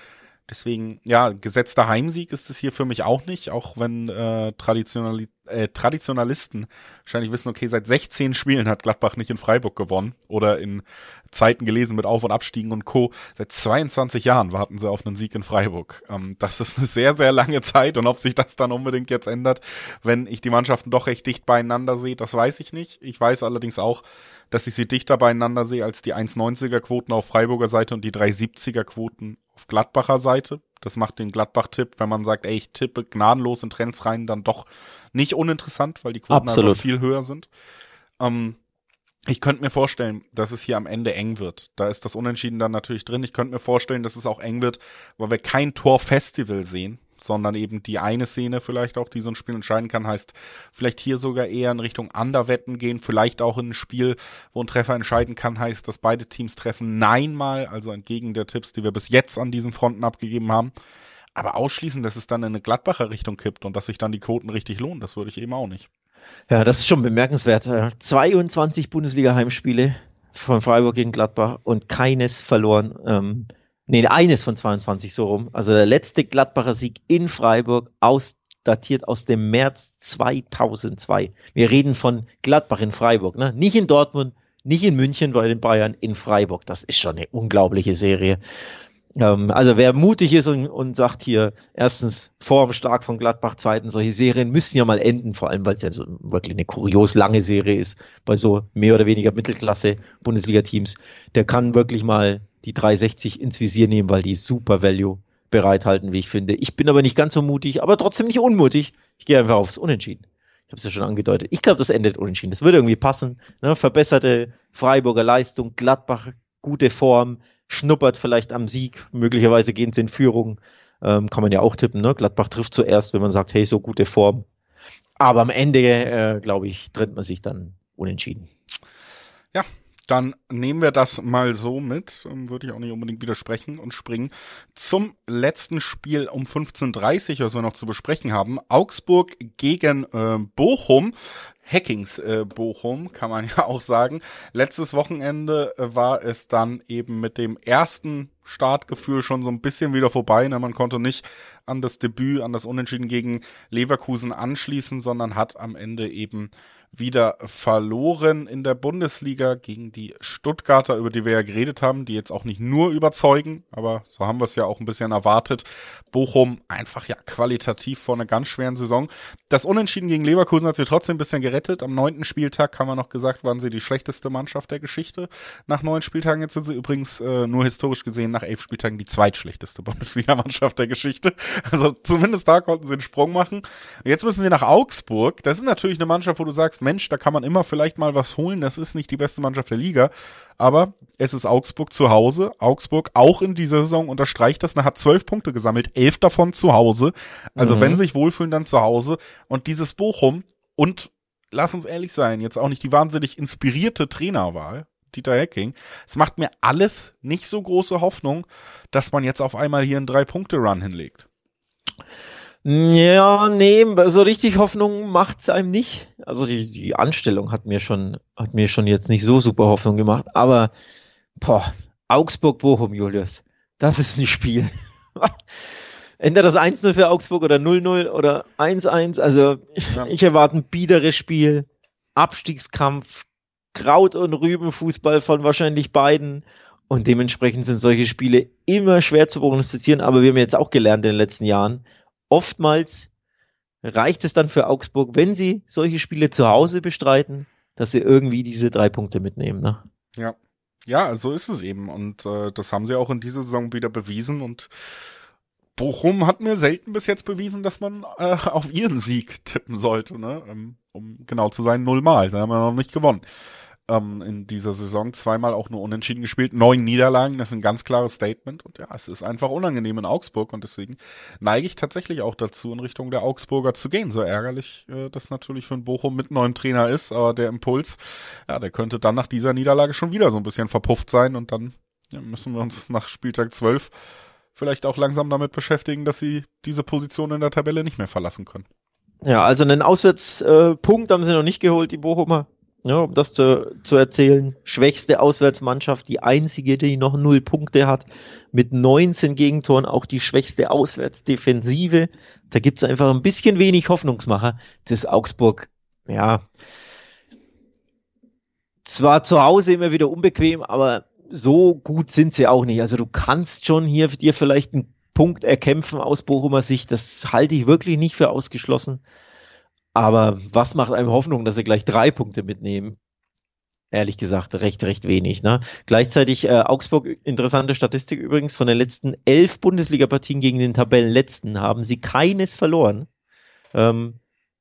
Deswegen, ja, gesetzter Heimsieg ist es hier für mich auch nicht, auch wenn äh, Traditionali äh, Traditionalisten wahrscheinlich wissen, okay, seit sechzehn Spielen hat Gladbach nicht in Freiburg gewonnen oder in Zeiten gelesen mit Auf- und Abstiegen und Co. Seit zweiundzwanzig Jahren warten sie auf einen Sieg in Freiburg. Ähm, das ist eine sehr, sehr lange Zeit und ob sich das dann unbedingt jetzt ändert, wenn ich die Mannschaften doch recht dicht beieinander sehe, das weiß ich nicht. Ich weiß allerdings auch, dass ich sie dichter beieinander sehe als die eins neunziger Quoten auf Freiburger Seite und die drei siebziger Quoten auf Gladbacher Seite. Das macht den Gladbach-Tipp, wenn man sagt, ey, ich tippe gnadenlos in Trends rein, dann doch nicht uninteressant, weil die Quoten Absolut. einfach viel höher sind. Ähm, ich könnte mir vorstellen, dass es hier am Ende eng wird. Da ist das Unentschieden dann natürlich drin. Ich könnte mir vorstellen, dass es auch eng wird, weil wir kein Torfestival sehen, sondern eben die eine Szene vielleicht auch, die so ein Spiel entscheiden kann, heißt vielleicht hier sogar eher in Richtung Underwetten gehen, vielleicht auch in ein Spiel, wo ein Treffer entscheiden kann, heißt, dass beide Teams treffen Nein-mal, also entgegen der Tipps, die wir bis jetzt an diesen Fronten abgegeben haben. Aber ausschließen, dass es dann in eine Gladbacher Richtung kippt und dass sich dann die Quoten richtig lohnen, das würde ich eben auch nicht. Ja, das ist schon bemerkenswert. zweiundzwanzig Bundesliga-Heimspiele von Freiburg gegen Gladbach und keines verloren. Ähm, nee, eines von zweiundzwanzig so rum. Also der letzte Gladbacher Sieg in Freiburg, aus, datiert aus dem März zweitausendzwei. Wir reden von Gladbach in Freiburg, ne? Nicht in Dortmund, nicht in München bei den Bayern, in Freiburg. Das ist schon eine unglaubliche Serie. Ähm, also wer mutig ist und, und sagt hier, erstens formstark von Gladbach, zweitens solche Serien müssen ja mal enden, vor allem weil es ja so wirklich eine kurios lange Serie ist bei so mehr oder weniger Mittelklasse Bundesliga-Teams, der kann wirklich mal die drei sechzig ins Visier nehmen, weil die super Value bereithalten, wie ich finde. Ich bin aber nicht ganz so mutig, aber trotzdem nicht unmutig. Ich gehe einfach aufs Unentschieden. Ich habe es ja schon angedeutet. Ich glaube, das endet unentschieden. Das würde irgendwie passen. Ne? Verbesserte Freiburger Leistung, Gladbach gute Form, schnuppert vielleicht am Sieg, möglicherweise gehen sie in Führung, ähm, kann man ja auch tippen, ne? Gladbach trifft zuerst, wenn man sagt, hey, so gute Form. Aber am Ende, äh, glaube ich, trennt man sich dann unentschieden. Ja, dann nehmen wir das mal so mit, ähm, würde ich auch nicht unbedingt widersprechen und springen zum letzten Spiel um fünfzehn Uhr dreißig, was wir noch zu besprechen haben. Augsburg gegen äh, Bochum. Hackings äh, Bochum, kann man ja auch sagen. Letztes Wochenende äh, war es dann eben mit dem ersten Startgefühl schon so ein bisschen wieder vorbei. Ne? Man konnte nicht an das Debüt, an das Unentschieden gegen Leverkusen anschließen, sondern hat am Ende eben wieder verloren in der Bundesliga gegen die Stuttgarter, über die wir ja geredet haben, die jetzt auch nicht nur überzeugen, aber so haben wir es ja auch ein bisschen erwartet. Bochum einfach ja qualitativ vor einer ganz schweren Saison. Das Unentschieden gegen Leverkusen hat sie trotzdem ein bisschen gerettet. Am neunten Spieltag haben wir noch gesagt, waren sie die schlechteste Mannschaft der Geschichte. Nach neun Spieltagen, jetzt sind sie übrigens äh, nur historisch gesehen nach elf Spieltagen die zweitschlechteste Bundesliga-Mannschaft der Geschichte. Also zumindest da konnten sie einen Sprung machen. Jetzt müssen sie nach Augsburg. Das ist natürlich eine Mannschaft, wo du sagst, Mensch, da kann man immer vielleicht mal was holen. Das ist nicht die beste Mannschaft der Liga. Aber es ist Augsburg zu Hause. Augsburg auch in dieser Saison unterstreicht das. Er hat zwölf Punkte gesammelt, elf davon zu Hause. Also mhm. wenn sie sich wohlfühlen, dann zu Hause. Und dieses Bochum und lass uns ehrlich sein, jetzt auch nicht die wahnsinnig inspirierte Trainerwahl, Dieter Hecking. Es macht mir alles nicht so große Hoffnung, dass man jetzt auf einmal hier einen Drei-Punkte-Run hinlegt. Ja, nee, so richtig Hoffnung macht's einem nicht. Also die, die Anstellung hat mir schon, hat mir schon jetzt nicht so super Hoffnung gemacht, aber boah, Augsburg-Bochum, Julius, das ist ein Spiel. Entweder das eins null für Augsburg oder null null oder eins eins, also ja. Ich erwarte ein biederes Spiel, Abstiegskampf, Kraut- und Rübenfußball von wahrscheinlich beiden. Und dementsprechend sind solche Spiele immer schwer zu prognostizieren, aber wir haben jetzt auch gelernt in den letzten Jahren, oftmals reicht es dann für Augsburg, wenn sie solche Spiele zu Hause bestreiten, dass sie irgendwie diese drei Punkte mitnehmen. Ne? Ja, ja, so ist es eben. Und äh, das haben sie auch in dieser Saison wieder bewiesen. Und Bochum hat mir selten bis jetzt bewiesen, dass man äh, auf ihren Sieg tippen sollte. Ne? Ähm, um genau zu sein, nullmal. Da haben wir noch nicht gewonnen. Ähm, in dieser Saison zweimal auch nur unentschieden gespielt, neun Niederlagen, das ist ein ganz klares Statement und ja, es ist einfach unangenehm in Augsburg und deswegen neige ich tatsächlich auch dazu, in Richtung der Augsburger zu gehen, so ärgerlich äh, das natürlich für einen Bochum mit neuem Trainer ist, aber der Impuls, ja, der könnte dann nach dieser Niederlage schon wieder so ein bisschen verpufft sein und dann ja, müssen wir uns nach Spieltag zwölf vielleicht auch langsam damit beschäftigen, dass sie diese Position in der Tabelle nicht mehr verlassen können. Ja, also einen Auswärtspunkt äh, haben sie noch nicht geholt, die Bochumer. Ja, um das zu, zu erzählen, schwächste Auswärtsmannschaft, die einzige, die noch null Punkte hat, mit neunzehn Gegentoren, auch die schwächste Auswärtsdefensive. Da gibt's einfach ein bisschen wenig Hoffnungsmacher. Das Augsburg, ja, zwar zu Hause immer wieder unbequem, aber so gut sind sie auch nicht. Also du kannst schon hier dir vielleicht einen Punkt erkämpfen aus Bochumer Sicht. Das halte ich wirklich nicht für ausgeschlossen. Aber was macht einem Hoffnung, dass sie gleich drei Punkte mitnehmen? Ehrlich gesagt, recht, recht wenig. Ne? Gleichzeitig äh, Augsburg, interessante Statistik übrigens, von den letzten elf Bundesliga-Partien gegen den Tabellenletzten haben sie keines verloren. Ähm,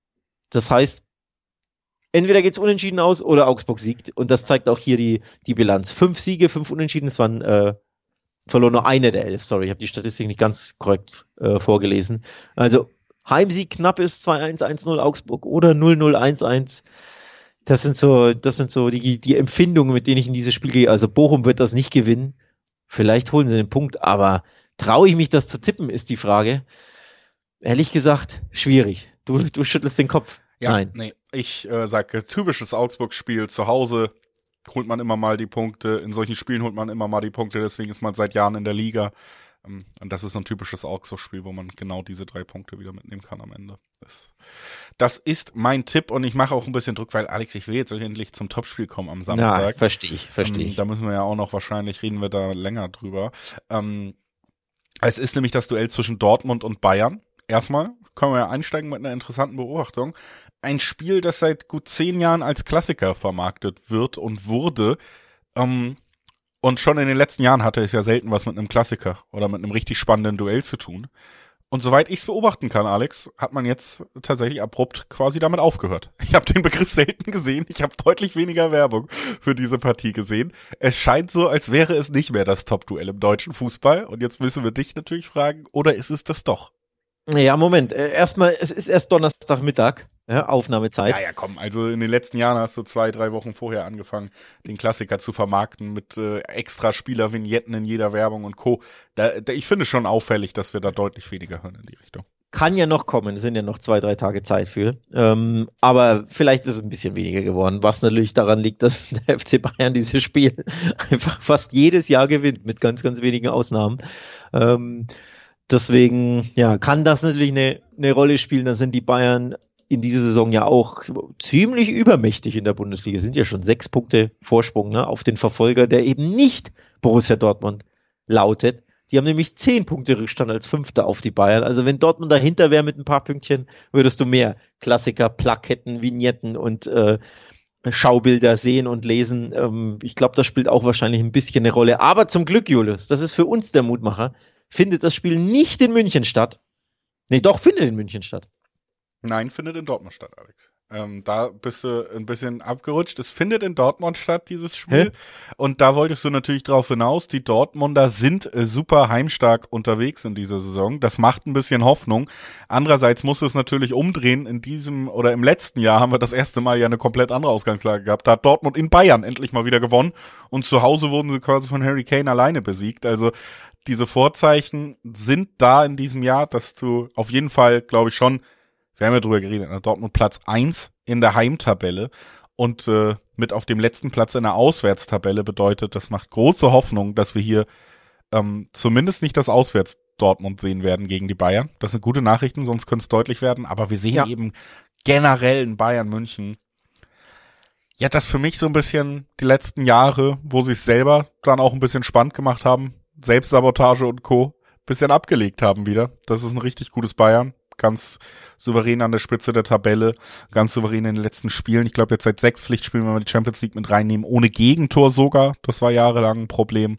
das heißt, entweder geht's unentschieden aus oder Augsburg siegt. Und das zeigt auch hier die, die Bilanz. Fünf Siege, fünf Unentschieden, es waren äh, verloren nur eine der elf. Sorry, ich habe die Statistik nicht ganz korrekt äh, vorgelesen. Also Heimsieg knapp ist zwei eins, eins null Augsburg oder null null eins eins. Das sind so, das sind so die, die Empfindungen, mit denen ich in dieses Spiel gehe. Also Bochum wird das nicht gewinnen. Vielleicht holen sie den Punkt, aber traue ich mich, das zu tippen, ist die Frage. Ehrlich gesagt, schwierig. Du, du schüttelst den Kopf. Ja, Nein. Nee, ich äh, sage, typisches Augsburg-Spiel zu Hause holt man immer mal die Punkte. In solchen Spielen holt man immer mal die Punkte, deswegen ist man seit Jahren in der Liga. Und das ist so ein typisches Augsburg-Spiel, wo man genau diese drei Punkte wieder mitnehmen kann am Ende. Das, das ist mein Tipp und ich mache auch ein bisschen Druck, weil Alex, ich will jetzt endlich zum Topspiel kommen am Samstag. Ja, verstehe ich, verstehe ich. Ähm, da müssen wir ja auch noch, wahrscheinlich reden wir da länger drüber. Ähm, es ist nämlich das Duell zwischen Dortmund und Bayern. Erstmal können wir ja einsteigen mit einer interessanten Beobachtung. Ein Spiel, das seit gut zehn Jahren als Klassiker vermarktet wird und wurde, ähm, und schon in den letzten Jahren hatte es ja selten was mit einem Klassiker oder mit einem richtig spannenden Duell zu tun. Und soweit ich es beobachten kann, Alex, hat man jetzt tatsächlich abrupt quasi damit aufgehört. Ich habe den Begriff selten gesehen. Ich habe deutlich weniger Werbung für diese Partie gesehen. Es scheint so, als wäre es nicht mehr das Top-Duell im deutschen Fußball. Und jetzt müssen wir dich natürlich fragen, oder ist es das doch? Ja, Moment. Erstmal, es ist erst Donnerstagmittag, ja, Aufnahmezeit. Ja, ja, komm. Also in den letzten Jahren hast du zwei, drei Wochen vorher angefangen, den Klassiker zu vermarkten mit äh, extra Spieler-Vignetten in jeder Werbung und Co. Da, da, ich finde schon auffällig, dass wir da deutlich weniger hören in die Richtung. Kann ja noch kommen, es sind ja noch zwei, drei Tage Zeit für. Ähm, aber vielleicht ist es ein bisschen weniger geworden, was natürlich daran liegt, dass der F C Bayern dieses Spiel einfach fast jedes Jahr gewinnt, mit ganz, ganz wenigen Ausnahmen. Ähm, deswegen, ja, kann das natürlich eine, eine Rolle spielen. Da sind die Bayern in dieser Saison ja auch ziemlich übermächtig in der Bundesliga. Sind ja schon sechs Punkte Vorsprung, ne, auf den Verfolger, der eben nicht Borussia Dortmund lautet. Die haben nämlich zehn Punkte Rückstand als Fünfter auf die Bayern. Also wenn Dortmund dahinter wäre mit ein paar Pünktchen, würdest du mehr Klassiker, Plaketten, Vignetten und äh, Schaubilder sehen und lesen. Ähm, ich glaube, das spielt auch wahrscheinlich ein bisschen eine Rolle. Aber zum Glück, Julius, das ist für uns der Mutmacher, findet das Spiel nicht in München statt. Nee, doch, findet in München statt. Nein, findet in Dortmund statt, Alex. Ähm, da bist du ein bisschen abgerutscht. Es findet in Dortmund statt, dieses Spiel. Hä? Und da wolltest du natürlich drauf hinaus. Die Dortmunder sind äh, super heimstark unterwegs in dieser Saison. Das macht ein bisschen Hoffnung. Andererseits muss es natürlich umdrehen. In diesem oder im letzten Jahr haben wir das erste Mal ja eine komplett andere Ausgangslage gehabt. Da hat Dortmund in Bayern endlich mal wieder gewonnen. Und zu Hause wurden sie quasi von Harry Kane alleine besiegt. Also diese Vorzeichen sind da in diesem Jahr, dass du auf jeden Fall, glaube ich schon, wir haben ja drüber geredet, Dortmund Platz eins in der Heimtabelle und äh, mit auf dem letzten Platz in der Auswärtstabelle bedeutet, das macht große Hoffnung, dass wir hier ähm, zumindest nicht das Auswärts-Dortmund sehen werden gegen die Bayern. Das sind gute Nachrichten, sonst könnte es deutlich werden, aber wir sehen ja eben generell in Bayern München, ja, das für mich so ein bisschen die letzten Jahre, wo sie es selber dann auch ein bisschen spannend gemacht haben, Selbstsabotage und Co. bisschen abgelegt haben wieder. Das ist ein richtig gutes Bayern. Ganz souverän an der Spitze der Tabelle, ganz souverän in den letzten Spielen. Ich glaube, jetzt seit sechs Pflichtspielen, wenn wir die Champions League mit reinnehmen, ohne Gegentor sogar. Das war jahrelang ein Problem.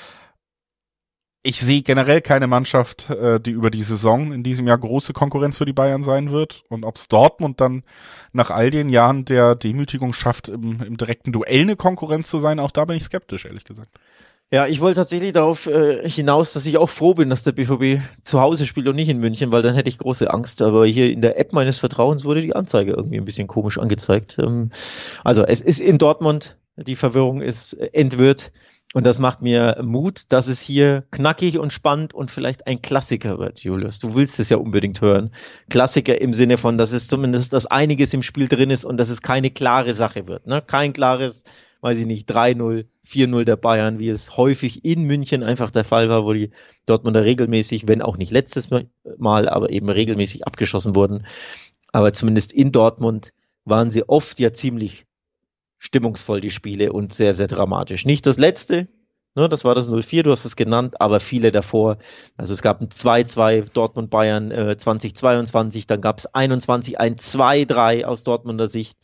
Ich sehe generell keine Mannschaft, die über die Saison in diesem Jahr große Konkurrenz für die Bayern sein wird. Und ob es Dortmund dann nach all den Jahren der Demütigung schafft, im, im direkten Duell eine Konkurrenz zu sein, auch da bin ich skeptisch, ehrlich gesagt. Ja, ich wollte tatsächlich darauf äh, hinaus, dass ich auch froh bin, dass der B V B zu Hause spielt und nicht in München, weil dann hätte ich große Angst. Aber hier in der App meines Vertrauens wurde die Anzeige irgendwie ein bisschen komisch angezeigt. Ähm, also es ist in Dortmund, die Verwirrung ist entwirrt. Und das macht mir Mut, dass es hier knackig und spannend und vielleicht ein Klassiker wird, Julius. Du willst es ja unbedingt hören. Klassiker im Sinne von, dass es zumindest, dass einiges im Spiel drin ist und dass es keine klare Sache wird. Ne? Kein klares, weiß ich nicht, drei null, vier null der Bayern, wie es häufig in München einfach der Fall war, wo die Dortmunder regelmäßig, wenn auch nicht letztes Mal, aber eben regelmäßig abgeschossen wurden. Aber zumindest in Dortmund waren sie oft ja ziemlich stimmungsvoll, die Spiele, und sehr, sehr dramatisch. Nicht das letzte, ne, das war das null vier, du hast es genannt, aber viele davor. Also es gab ein zwei zwei Dortmund-Bayern äh, zwanzig zweiundzwanzig, dann gab es einundzwanzig ein zwei drei aus Dortmunder Sicht.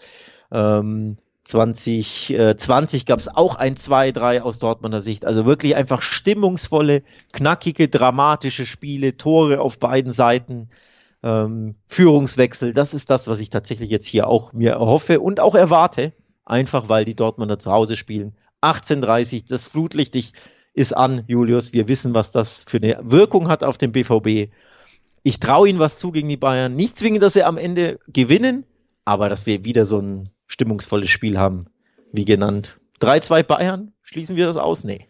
Ähm, zwanzig zwanzig gab es auch ein zwei drei aus Dortmunder Sicht. Also wirklich einfach stimmungsvolle, knackige, dramatische Spiele, Tore auf beiden Seiten. Ähm, Führungswechsel, das ist das, was ich tatsächlich jetzt hier auch mir erhoffe und auch erwarte. Einfach, weil die Dortmunder zu Hause spielen. achtzehn Uhr dreißig, das Flutlicht ist an, Julius. Wir wissen, was das für eine Wirkung hat auf den B V B. Ich traue ihnen was zu gegen die Bayern. Nicht zwingend, dass sie am Ende gewinnen, aber dass wir wieder so ein stimmungsvolles Spiel haben, wie genannt. drei zwei Bayern, schließen wir das aus? Nee.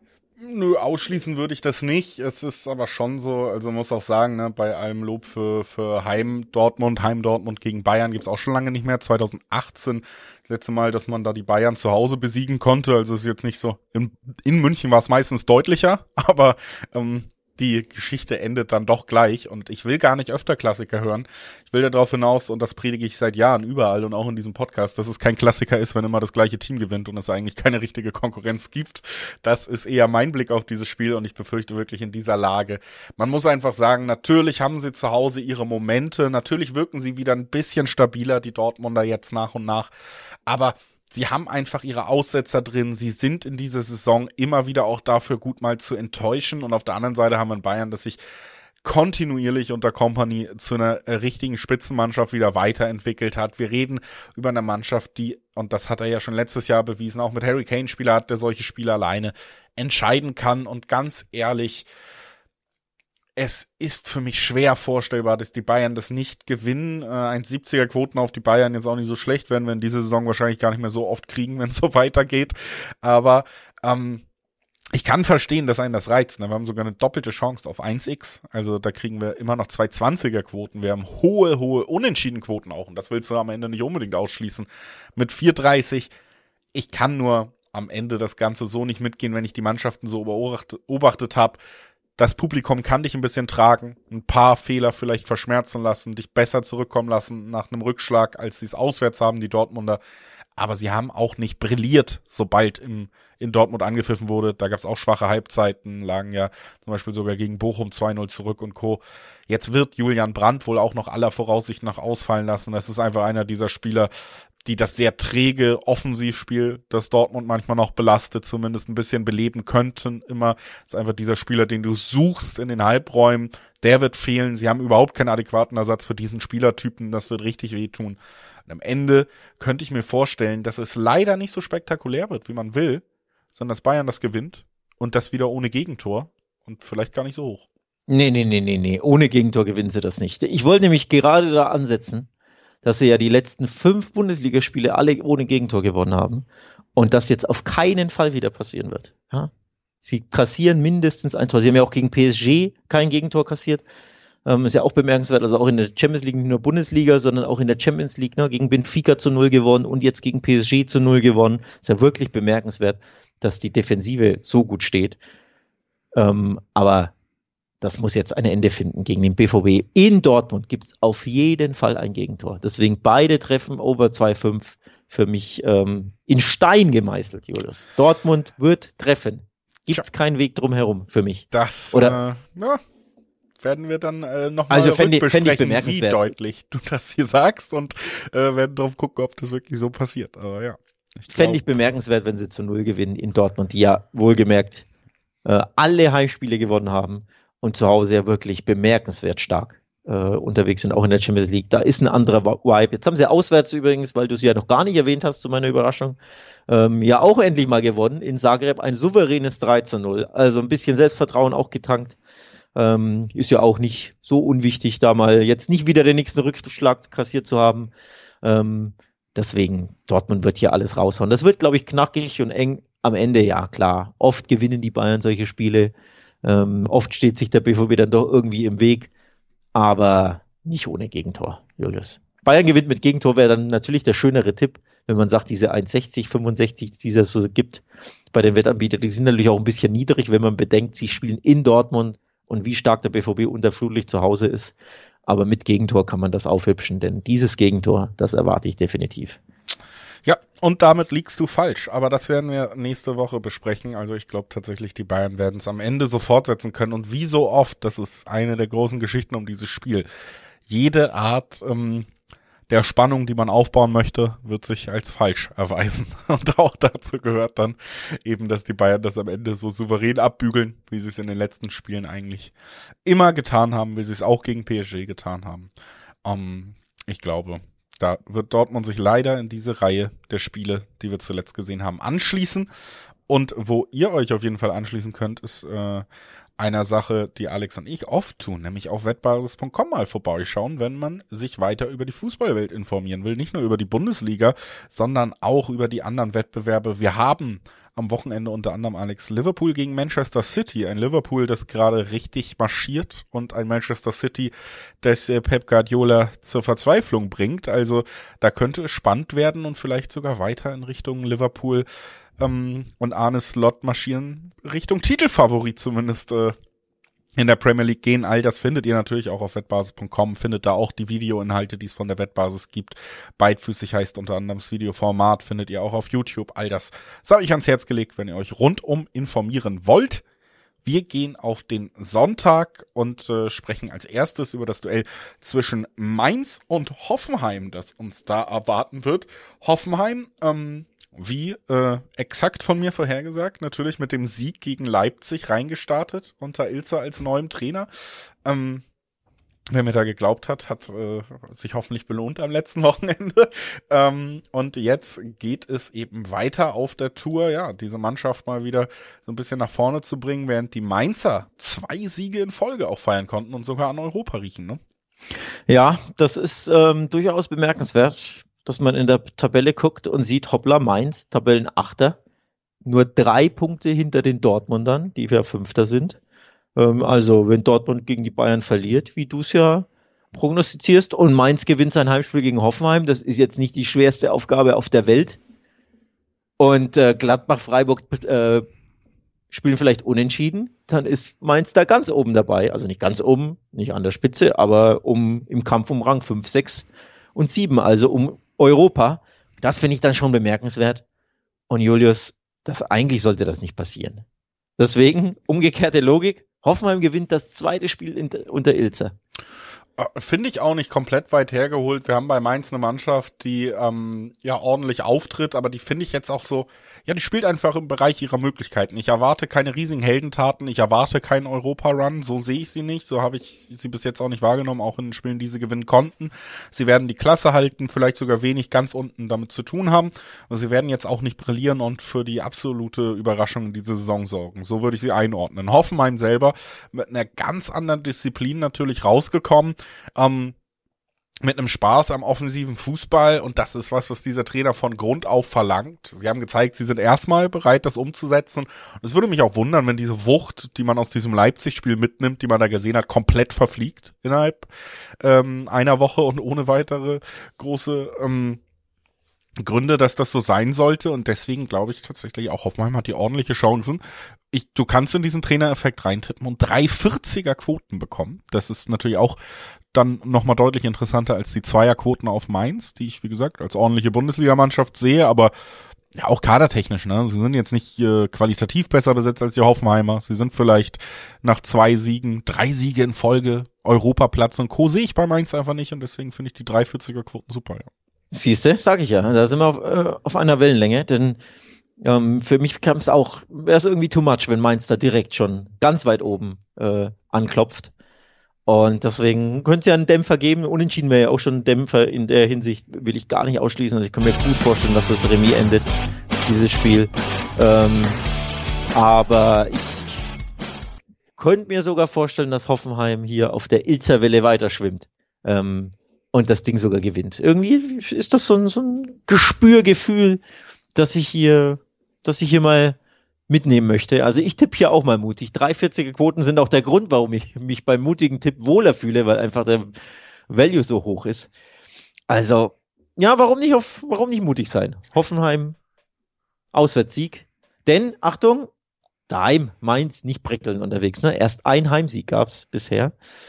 Nö, ausschließen würde ich das nicht. Es ist aber schon so, also man muss auch sagen, ne, bei allem Lob für, für Heim Dortmund, Heim Dortmund gegen Bayern gibt's auch schon lange nicht mehr. zwanzig achtzehn, das letzte Mal, dass man da die Bayern zu Hause besiegen konnte. Also es ist jetzt nicht so, in, in München war es meistens deutlicher, aber ähm, die Geschichte endet dann doch gleich, und ich will gar nicht öfter Klassiker hören. Ich will darauf hinaus, und das predige ich seit Jahren überall und auch in diesem Podcast, dass es kein Klassiker ist, wenn immer das gleiche Team gewinnt und es eigentlich keine richtige Konkurrenz gibt. Das ist eher mein Blick auf dieses Spiel, und ich befürchte wirklich in dieser Lage. Man muss einfach sagen, natürlich haben sie zu Hause ihre Momente, natürlich wirken sie wieder ein bisschen stabiler, die Dortmunder jetzt nach und nach, aber sie haben einfach ihre Aussetzer drin. Sie sind in dieser Saison immer wieder auch dafür gut mal zu enttäuschen. Und auf der anderen Seite haben wir in Bayern, das sich kontinuierlich unter Kompany zu einer richtigen Spitzenmannschaft wieder weiterentwickelt hat. Wir reden über eine Mannschaft, die, und das hat er ja schon letztes Jahr bewiesen, auch mit Harry Kane Spieler hat, der solche Spiele alleine entscheiden kann. Und ganz ehrlich, es ist für mich schwer vorstellbar, dass die Bayern das nicht gewinnen. Äh, eins Komma siebziger Quoten auf die Bayern jetzt auch nicht so schlecht, werden wir in dieser Saison wahrscheinlich gar nicht mehr so oft kriegen, wenn es so weitergeht. Aber ähm, ich kann verstehen, dass einen das reizt. Ne? Wir haben sogar eine doppelte Chance auf eins X. Also da kriegen wir immer noch zwei zwanziger Quoten. Wir haben hohe, hohe Unentschieden-Quoten auch. Und das willst du am Ende nicht unbedingt ausschließen. Mit vier dreißig. Ich kann nur am Ende das Ganze so nicht mitgehen, wenn ich die Mannschaften so beobachtet, beobachtet habe. Das Publikum kann dich ein bisschen tragen, ein paar Fehler vielleicht verschmerzen lassen, dich besser zurückkommen lassen nach einem Rückschlag, als sie es auswärts haben, die Dortmunder. Aber sie haben auch nicht brilliert, sobald im, in Dortmund angepfiffen wurde. Da gab es auch schwache Halbzeiten, lagen ja zum Beispiel sogar gegen Bochum zwei null zurück und Co. Jetzt wird Julian Brandt wohl auch noch aller Voraussicht nach ausfallen lassen. Das ist einfach einer dieser Spieler, die das sehr träge Offensivspiel, das Dortmund manchmal noch belastet, zumindest ein bisschen beleben könnten. Immer ist einfach dieser Spieler, den du suchst in den Halbräumen, der wird fehlen. Sie haben überhaupt keinen adäquaten Ersatz für diesen Spielertypen. Das wird richtig wehtun. Und am Ende könnte ich mir vorstellen, dass es leider nicht so spektakulär wird, wie man will, sondern dass Bayern das gewinnt und das wieder ohne Gegentor und vielleicht gar nicht so hoch. Nee, nee, nee, nee, nee. Ohne Gegentor gewinnen sie das nicht. Ich wollte nämlich gerade da ansetzen, dass sie ja die letzten fünf Bundesligaspiele alle ohne Gegentor gewonnen haben und das jetzt auf keinen Fall wieder passieren wird. Ja? Sie kassieren mindestens ein Tor. Sie haben ja auch gegen P S G kein Gegentor kassiert. Ähm, ist ja auch bemerkenswert, also auch in der Champions League, nicht nur Bundesliga, sondern auch in der Champions League, ne, gegen Benfica zu null gewonnen und jetzt gegen P S G zu null gewonnen. Ist ja wirklich bemerkenswert, dass die Defensive so gut steht. Ähm, aber das muss jetzt ein Ende finden gegen den B V B. In Dortmund gibt es auf jeden Fall ein Gegentor. Deswegen beide Treffen over zwei Komma fünf für mich ähm, in Stein gemeißelt, Julius. Dortmund wird treffen. Gibt es keinen Weg drum herum für mich. Das Oder, äh, ja, werden wir dann äh, nochmal also rückbesprechen, wie deutlich du das hier sagst, und äh, werden drauf gucken, ob das wirklich so passiert. Aber ja. Fände ich bemerkenswert, wenn sie zu null gewinnen in Dortmund, die ja wohlgemerkt äh, alle Heimspiele gewonnen haben. Und zu Hause ja wirklich bemerkenswert stark äh, unterwegs sind, auch in der Champions League. Da ist ein anderer Vibe. Jetzt haben sie auswärts übrigens, weil du sie ja noch gar nicht erwähnt hast, zu meiner Überraschung, ähm, ja auch endlich mal gewonnen. In Zagreb ein souveränes drei zu null. Also ein bisschen Selbstvertrauen auch getankt. Ähm, ist ja auch nicht so unwichtig, da mal jetzt nicht wieder den nächsten Rückschlag kassiert zu haben. Ähm, deswegen, Dortmund wird hier alles raushauen. Das wird, glaube ich, knackig und eng. am Ende, ja klar, oft gewinnen die Bayern solche Spiele, ähm, oft steht sich der B V B dann doch irgendwie im Weg, aber nicht ohne Gegentor, Julius. Bayern gewinnt mit Gegentor wäre dann natürlich der schönere Tipp, wenn man sagt, diese eins sechzig, fünfundsechzig, die es so gibt bei den Wettanbietern, die sind natürlich auch ein bisschen niedrig, wenn man bedenkt, sie spielen in Dortmund und wie stark der B V B unter Flutlicht zu Hause ist. Aber mit Gegentor kann man das aufhübschen, denn dieses Gegentor, das erwarte ich definitiv. Ja, und damit liegst du falsch. Aber das werden wir nächste Woche besprechen. Also ich glaube tatsächlich, die Bayern werden es am Ende so fortsetzen können. Und wie so oft, das ist eine der großen Geschichten um dieses Spiel. Jede Art ähm, der Spannung, die man aufbauen möchte, wird sich als falsch erweisen. Und auch dazu gehört dann eben, dass die Bayern das am Ende so souverän abbügeln, wie sie es in den letzten Spielen eigentlich immer getan haben, wie sie es auch gegen P S G getan haben. Um, ich glaube, da wird Dortmund sich leider in diese Reihe der Spiele, die wir zuletzt gesehen haben, anschließen. Und wo ihr euch auf jeden Fall anschließen könnt, ist äh, einer Sache, die Alex und ich oft tun, nämlich auf wettbasis punkt com mal vorbeischauen, wenn man sich weiter über die Fußballwelt informieren will. Nicht nur über die Bundesliga, sondern auch über die anderen Wettbewerbe. Wir haben am Wochenende unter anderem, Alex, Liverpool gegen Manchester City. Ein Liverpool, das gerade richtig marschiert und ein Manchester City, das äh, Pep Guardiola zur Verzweiflung bringt. Also da könnte es spannend werden und vielleicht sogar weiter in Richtung Liverpool ähm, und Arne Slot marschieren, Richtung Titelfavorit zumindest äh, in der Premier League gehen. All das findet ihr natürlich auch auf wettbasis punkt com, findet da auch die Videoinhalte, die es von der Wettbasis gibt. Beidfüßig heißt unter anderem das Videoformat, findet ihr auch auf YouTube. All das, das habe ich ans Herz gelegt, wenn ihr euch rundum informieren wollt. Wir gehen auf den Sonntag und äh, sprechen als erstes über das Duell zwischen Mainz und Hoffenheim, das uns da erwarten wird. Hoffenheim, ähm, wie äh, exakt von mir vorhergesagt, natürlich mit dem Sieg gegen Leipzig reingestartet unter Ilzer als neuem Trainer. Ähm, wer mir da geglaubt hat, hat äh, sich hoffentlich belohnt am letzten Wochenende. Ähm, und jetzt geht es eben weiter auf der Tour, ja, diese Mannschaft mal wieder so ein bisschen nach vorne zu bringen, während die Mainzer zwei Siege in Folge auch feiern konnten und sogar an Europa riechen, ne? Ja, das ist ähm, durchaus bemerkenswert, dass man in der Tabelle guckt und sieht, hoppla, Mainz, Tabellenachter, nur drei Punkte hinter den Dortmundern, die ja Fünfter sind. Ähm, also wenn Dortmund gegen die Bayern verliert, wie du es ja prognostizierst, und Mainz gewinnt sein Heimspiel gegen Hoffenheim, das ist jetzt nicht die schwerste Aufgabe auf der Welt. Und äh, Gladbach, Freiburg äh, spielen vielleicht unentschieden, dann ist Mainz da ganz oben dabei. Also nicht ganz oben, nicht an der Spitze, aber um im Kampf um Rang fünf, sechs und sieben, also um Europa. Das finde ich dann schon bemerkenswert. Und Julius, das eigentlich sollte das nicht passieren. Deswegen, umgekehrte Logik, Hoffenheim gewinnt das zweite Spiel in, unter Ilzer. Finde ich auch nicht komplett weit hergeholt. Wir haben bei Mainz eine Mannschaft, die ähm, ja ordentlich auftritt, aber die finde ich jetzt auch so, ja, die spielt einfach im Bereich ihrer Möglichkeiten. Ich erwarte keine riesigen Heldentaten, ich erwarte keinen Europa-Run, so sehe ich sie nicht, so habe ich sie bis jetzt auch nicht wahrgenommen, auch in den Spielen, die sie gewinnen konnten. Sie werden die Klasse halten, vielleicht sogar wenig ganz unten damit zu tun haben. Und sie werden jetzt auch nicht brillieren und für die absolute Überraschung in dieser Saison sorgen. So würde ich sie einordnen. Hoffenheim selber mit einer ganz anderen Disziplin natürlich rausgekommen. Ähm, mit einem Spaß am offensiven Fußball, und das ist was, was dieser Trainer von Grund auf verlangt. Sie haben gezeigt, sie sind erstmal bereit, das umzusetzen. Und es würde mich auch wundern, wenn diese Wucht, die man aus diesem Leipzig-Spiel mitnimmt, die man da gesehen hat, komplett verfliegt innerhalb ähm, einer Woche und ohne weitere große ähm, Gründe, dass das so sein sollte, und deswegen glaube ich tatsächlich auch, Hoffenheim hat die ordentliche Chancen. Ich, du kannst in diesen Trainereffekt reintippen und drei vierziger Quoten bekommen. Das ist natürlich auch dann nochmal deutlich interessanter als die Zweierquoten auf Mainz, die ich, wie gesagt, als ordentliche Bundesligamannschaft sehe, aber ja, auch kadertechnisch, ne? Sie sind jetzt nicht äh, qualitativ besser besetzt als die Hoffenheimer. Sie sind vielleicht nach zwei Siegen, drei Siege in Folge, Europaplatz und Co. sehe ich bei Mainz einfach nicht, und deswegen finde ich die drei vierziger Quoten super, ja. Siehste, sag ich ja, da sind wir auf, äh, auf einer Wellenlänge, denn ähm, für mich kam es auch, wäre es irgendwie too much, wenn Mainz da direkt schon ganz weit oben äh, anklopft. Und deswegen könnte es ja einen Dämpfer geben. Unentschieden wäre ja auch schon ein Dämpfer. In der Hinsicht will ich gar nicht ausschließen. Also ich kann mir gut vorstellen, dass das Remis endet, dieses Spiel. Ähm, aber ich könnte mir sogar vorstellen, dass Hoffenheim hier auf der Ilzerwelle weiterschwimmt. Ähm, und das Ding sogar gewinnt. Irgendwie ist das so ein, so ein Gespürgefühl, dass ich hier das ich hier mal mitnehmen möchte. Also ich tippe hier auch mal mutig. drei vierziger Quoten sind auch der Grund, warum ich mich beim mutigen Tipp wohler fühle, weil einfach der Value so hoch ist. Also, ja, warum nicht auf, warum nicht mutig sein? Hoffenheim, Auswärtssieg. Denn, Achtung, daheim, Mainz, nicht prickeln unterwegs, ne? Erst ein Heimsieg gab's bisher.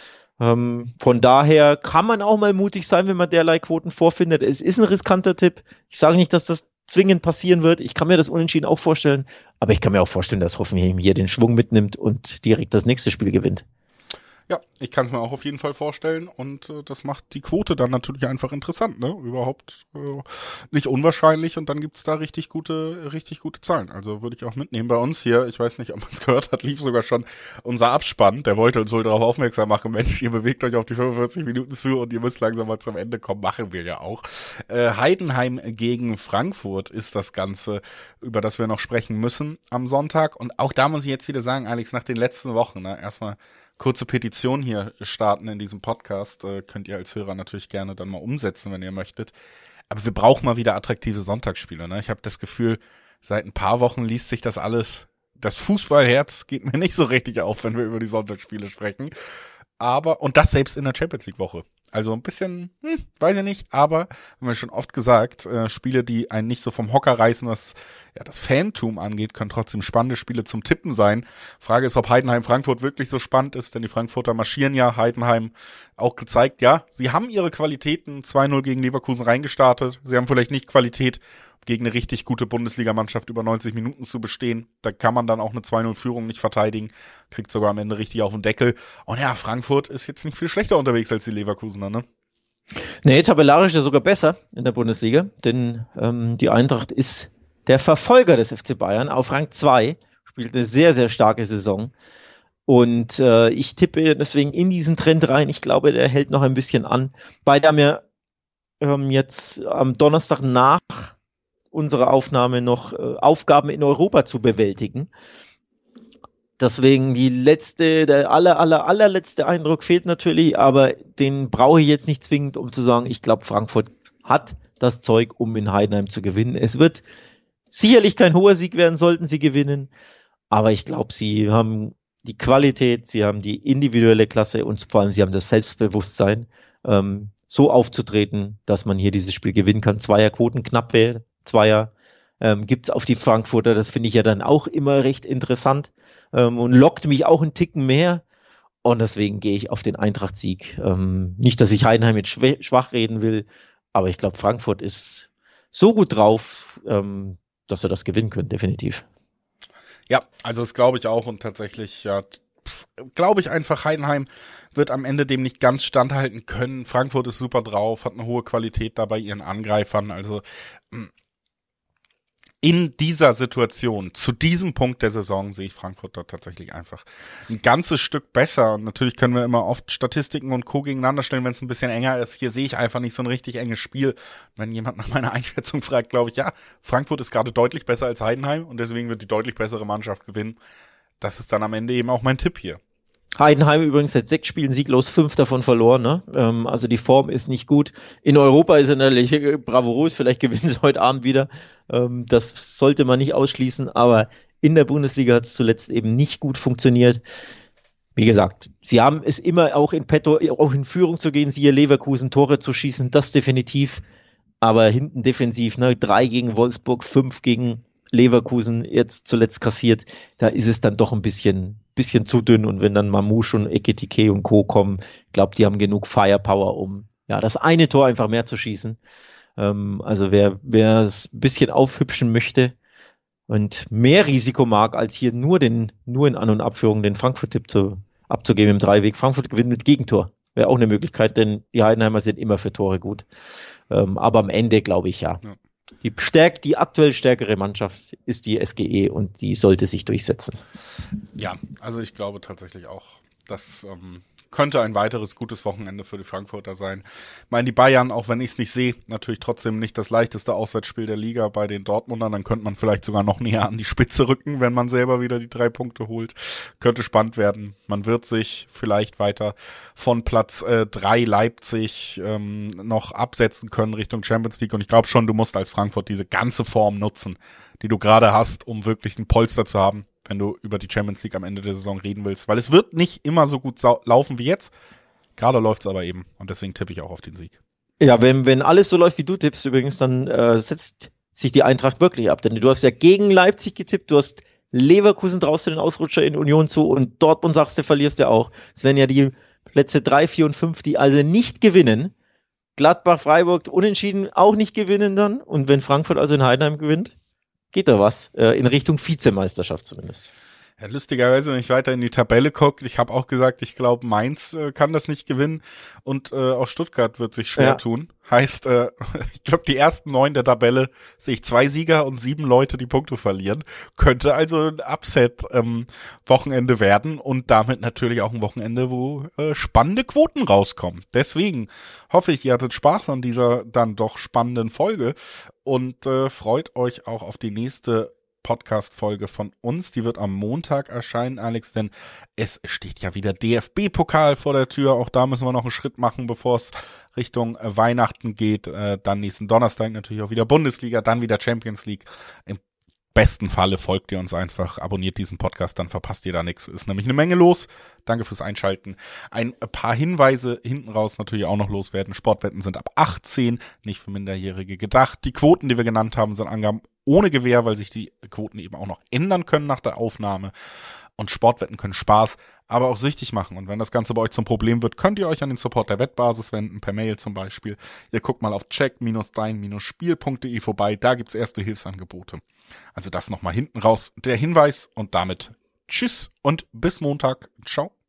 Ähm, von daher kann man auch mal mutig sein, wenn man derlei Quoten vorfindet. Es ist ein riskanter Tipp. Ich sage nicht, dass das zwingend passieren wird. Ich kann mir das Unentschieden auch vorstellen. Aber ich kann mir auch vorstellen, dass Hoffenheim hier den Schwung mitnimmt und direkt das nächste Spiel gewinnt. Ja, ich kann es mir auch auf jeden Fall vorstellen und äh, das macht die Quote dann natürlich einfach interessant, ne? Überhaupt äh, nicht unwahrscheinlich und dann gibt's da richtig gute, richtig gute Zahlen. Also würde ich auch mitnehmen bei uns hier. Ich weiß nicht, ob man es gehört hat, lief sogar schon unser Abspann. Der wollte uns wohl darauf aufmerksam machen, Mensch, ihr bewegt euch auf die fünfundvierzig Minuten zu und ihr müsst langsam mal zum Ende kommen. Machen wir ja auch. Äh, Heidenheim gegen Frankfurt ist das Ganze, über das wir noch sprechen müssen am Sonntag. Und auch da muss ich jetzt wieder sagen, Alex, nach den letzten Wochen, ne, erstmal kurze Petition hier starten in diesem Podcast. Äh, könnt ihr als Hörer natürlich gerne dann mal umsetzen, wenn ihr möchtet. Aber wir brauchen mal wieder attraktive Sonntagsspiele. Ne? Ich habe das Gefühl, seit ein paar Wochen liest sich das alles. Das Fußballherz geht mir nicht so richtig auf, wenn wir über die Sonntagsspiele sprechen. Aber, und das selbst in der Champions League Woche. Also ein bisschen, hm, weiß ich nicht, aber haben wir schon oft gesagt, äh, Spiele, die einen nicht so vom Hocker reißen, was ja das Fantum angeht, können trotzdem spannende Spiele zum Tippen sein. Frage ist, ob Heidenheim-Frankfurt wirklich so spannend ist, denn die Frankfurter marschieren ja, Heidenheim auch gezeigt, ja, sie haben ihre Qualitäten, zwei null gegen Leverkusen reingestartet, sie haben vielleicht nicht Qualität, gegen eine richtig gute Bundesligamannschaft über neunzig Minuten zu bestehen. Da kann man dann auch eine zwei null Führung nicht verteidigen. Kriegt sogar am Ende richtig auf den Deckel. Und ja, Frankfurt ist jetzt nicht viel schlechter unterwegs als die Leverkusener, ne? Nee, tabellarisch ist er sogar besser in der Bundesliga, denn ähm, die Eintracht ist der Verfolger des F C Bayern auf Rang zwei, spielt eine sehr, sehr starke Saison. Und äh, ich tippe deswegen in diesen Trend rein. Ich glaube, der hält noch ein bisschen an. Beide haben ja ähm, jetzt am Donnerstag nach unsere Aufnahme noch äh, Aufgaben in Europa zu bewältigen. Deswegen die letzte, der aller, aller, allerletzte Eindruck fehlt natürlich, aber den brauche ich jetzt nicht zwingend, um zu sagen, ich glaube, Frankfurt hat das Zeug, um in Heidenheim zu gewinnen. Es wird sicherlich kein hoher Sieg werden, sollten sie gewinnen, aber ich glaube, sie haben die Qualität, sie haben die individuelle Klasse und vor allem sie haben das Selbstbewusstsein, ähm, so aufzutreten, dass man hier dieses Spiel gewinnen kann. Zweierquoten knapp wäre, Zweier ähm, gibt's auf die Frankfurter, das finde ich ja dann auch immer recht interessant ähm, und lockt mich auch einen Ticken mehr und deswegen gehe ich auf den Eintracht-Sieg. Ähm, nicht, dass ich Heidenheim jetzt schw- schwach reden will, aber ich glaube, Frankfurt ist so gut drauf, ähm, dass sie das gewinnen können, definitiv. Ja, also das glaube ich auch und tatsächlich, ja, glaube ich einfach, Heidenheim wird am Ende dem nicht ganz standhalten können. Frankfurt ist super drauf, hat eine hohe Qualität da bei ihren Angreifern, also in dieser Situation, zu diesem Punkt der Saison, sehe ich Frankfurt dort tatsächlich einfach ein ganzes Stück besser. Und natürlich können wir immer oft Statistiken und Co. gegeneinander stellen, wenn es ein bisschen enger ist. Hier sehe ich einfach nicht so ein richtig enges Spiel. Wenn jemand nach meiner Einschätzung fragt, glaube ich, ja, Frankfurt ist gerade deutlich besser als Heidenheim und deswegen wird die deutlich bessere Mannschaft gewinnen. Das ist dann am Ende eben auch mein Tipp hier. Heidenheim übrigens seit sechs Spielen sieglos, fünf davon verloren, ne? Ähm, also die Form ist nicht gut. In Europa ist er natürlich bravourös, vielleicht gewinnen sie heute Abend wieder. Ähm, das sollte man nicht ausschließen, aber in der Bundesliga hat es zuletzt eben nicht gut funktioniert. Wie gesagt, sie haben es immer auch in petto, auch in Führung zu gehen, siehe Leverkusen, Tore zu schießen, das definitiv. Aber hinten defensiv, ne? Drei gegen Wolfsburg, fünf gegen Leverkusen jetzt zuletzt kassiert, da ist es dann doch ein bisschen, bisschen zu dünn und wenn dann Mamouche und Ekitike und Co. kommen, glaubt, die haben genug Firepower, um ja das eine Tor einfach mehr zu schießen. Ähm, also wer wer es ein bisschen aufhübschen möchte und mehr Risiko mag, als hier nur den nur in An- und Abführung den Frankfurt-Tipp zu, abzugeben im Dreiweg. Frankfurt gewinnt mit Gegentor. Wäre auch eine Möglichkeit, denn die Heidenheimer sind immer für Tore gut. Ähm, aber am Ende glaube ich ja. ja. Die, stärk, die aktuell stärkere Mannschaft ist die S G E und die sollte sich durchsetzen. Ja, also ich glaube tatsächlich auch, das ähm, könnte ein weiteres gutes Wochenende für die Frankfurter sein. Ich meine, die Bayern, auch wenn ich es nicht sehe, natürlich trotzdem nicht das leichteste Auswärtsspiel der Liga bei den Dortmundern. Dann könnte man vielleicht sogar noch näher an die Spitze rücken, wenn man selber wieder die drei Punkte holt. Könnte spannend werden. Man wird sich vielleicht weiter von Platz äh, drei Leipzig ähm, noch absetzen können Richtung Champions League. Und ich glaube schon, du musst als Frankfurt diese ganze Form nutzen, die du gerade hast, um wirklich ein Polster zu haben, wenn du über die Champions League am Ende der Saison reden willst. Weil es wird nicht immer so gut sau- laufen wie jetzt. Gerade läuft es aber eben. Und deswegen tippe ich auch auf den Sieg. Ja, wenn, wenn alles so läuft, wie du tippst übrigens, dann äh, setzt sich die Eintracht wirklich ab. Denn du hast ja gegen Leipzig getippt, du hast Leverkusen draußen den Ausrutscher in Union zu und Dortmund sagst du, verlierst du auch. Es wären ja die Plätze drei, vier und fünf, die also nicht gewinnen. Gladbach, Freiburg unentschieden auch nicht gewinnen dann. Und wenn Frankfurt also in Heidenheim gewinnt, geht da was, äh, in Richtung Vizemeisterschaft zumindest. Ja, lustigerweise, wenn ich weiter in die Tabelle gucke, ich habe auch gesagt, ich glaube, Mainz äh, kann das nicht gewinnen und äh, auch Stuttgart wird sich schwer Ja. tun. Heißt, äh, ich glaube, die ersten neun der Tabelle sehe ich zwei Sieger und sieben Leute, die Punkte verlieren. Könnte also ein Upset-Wochenende ähm, werden und damit natürlich auch ein Wochenende, wo äh, spannende Quoten rauskommen. Deswegen hoffe ich, ihr hattet Spaß an dieser dann doch spannenden Folge und äh, freut euch auch auf die nächste Podcast-Folge von uns. Die wird am Montag erscheinen, Alex, denn es steht ja wieder D F B-Pokal vor der Tür. Auch da müssen wir noch einen Schritt machen, bevor es Richtung äh, Weihnachten geht. Äh, dann nächsten Donnerstag natürlich auch wieder Bundesliga, dann wieder Champions League. Im besten Falle folgt ihr uns einfach, abonniert diesen Podcast, dann verpasst ihr da nichts. Ist nämlich eine Menge los. Danke fürs Einschalten. Ein paar Hinweise hinten raus natürlich auch noch loswerden. Sportwetten sind ab achtzehn, nicht für Minderjährige gedacht. Die Quoten, die wir genannt haben, sind Angaben ohne Gewähr, weil sich die Quoten eben auch noch ändern können nach der Aufnahme. Und Sportwetten können Spaß, aber auch süchtig machen. Und wenn das Ganze bei euch zum Problem wird, könnt ihr euch an den Support der Wettbasis wenden, per Mail zum Beispiel. Ihr guckt mal auf check dein spiel punkt de vorbei, da gibt's erste Hilfsangebote. Also das nochmal hinten raus, der Hinweis und damit tschüss und bis Montag. Ciao.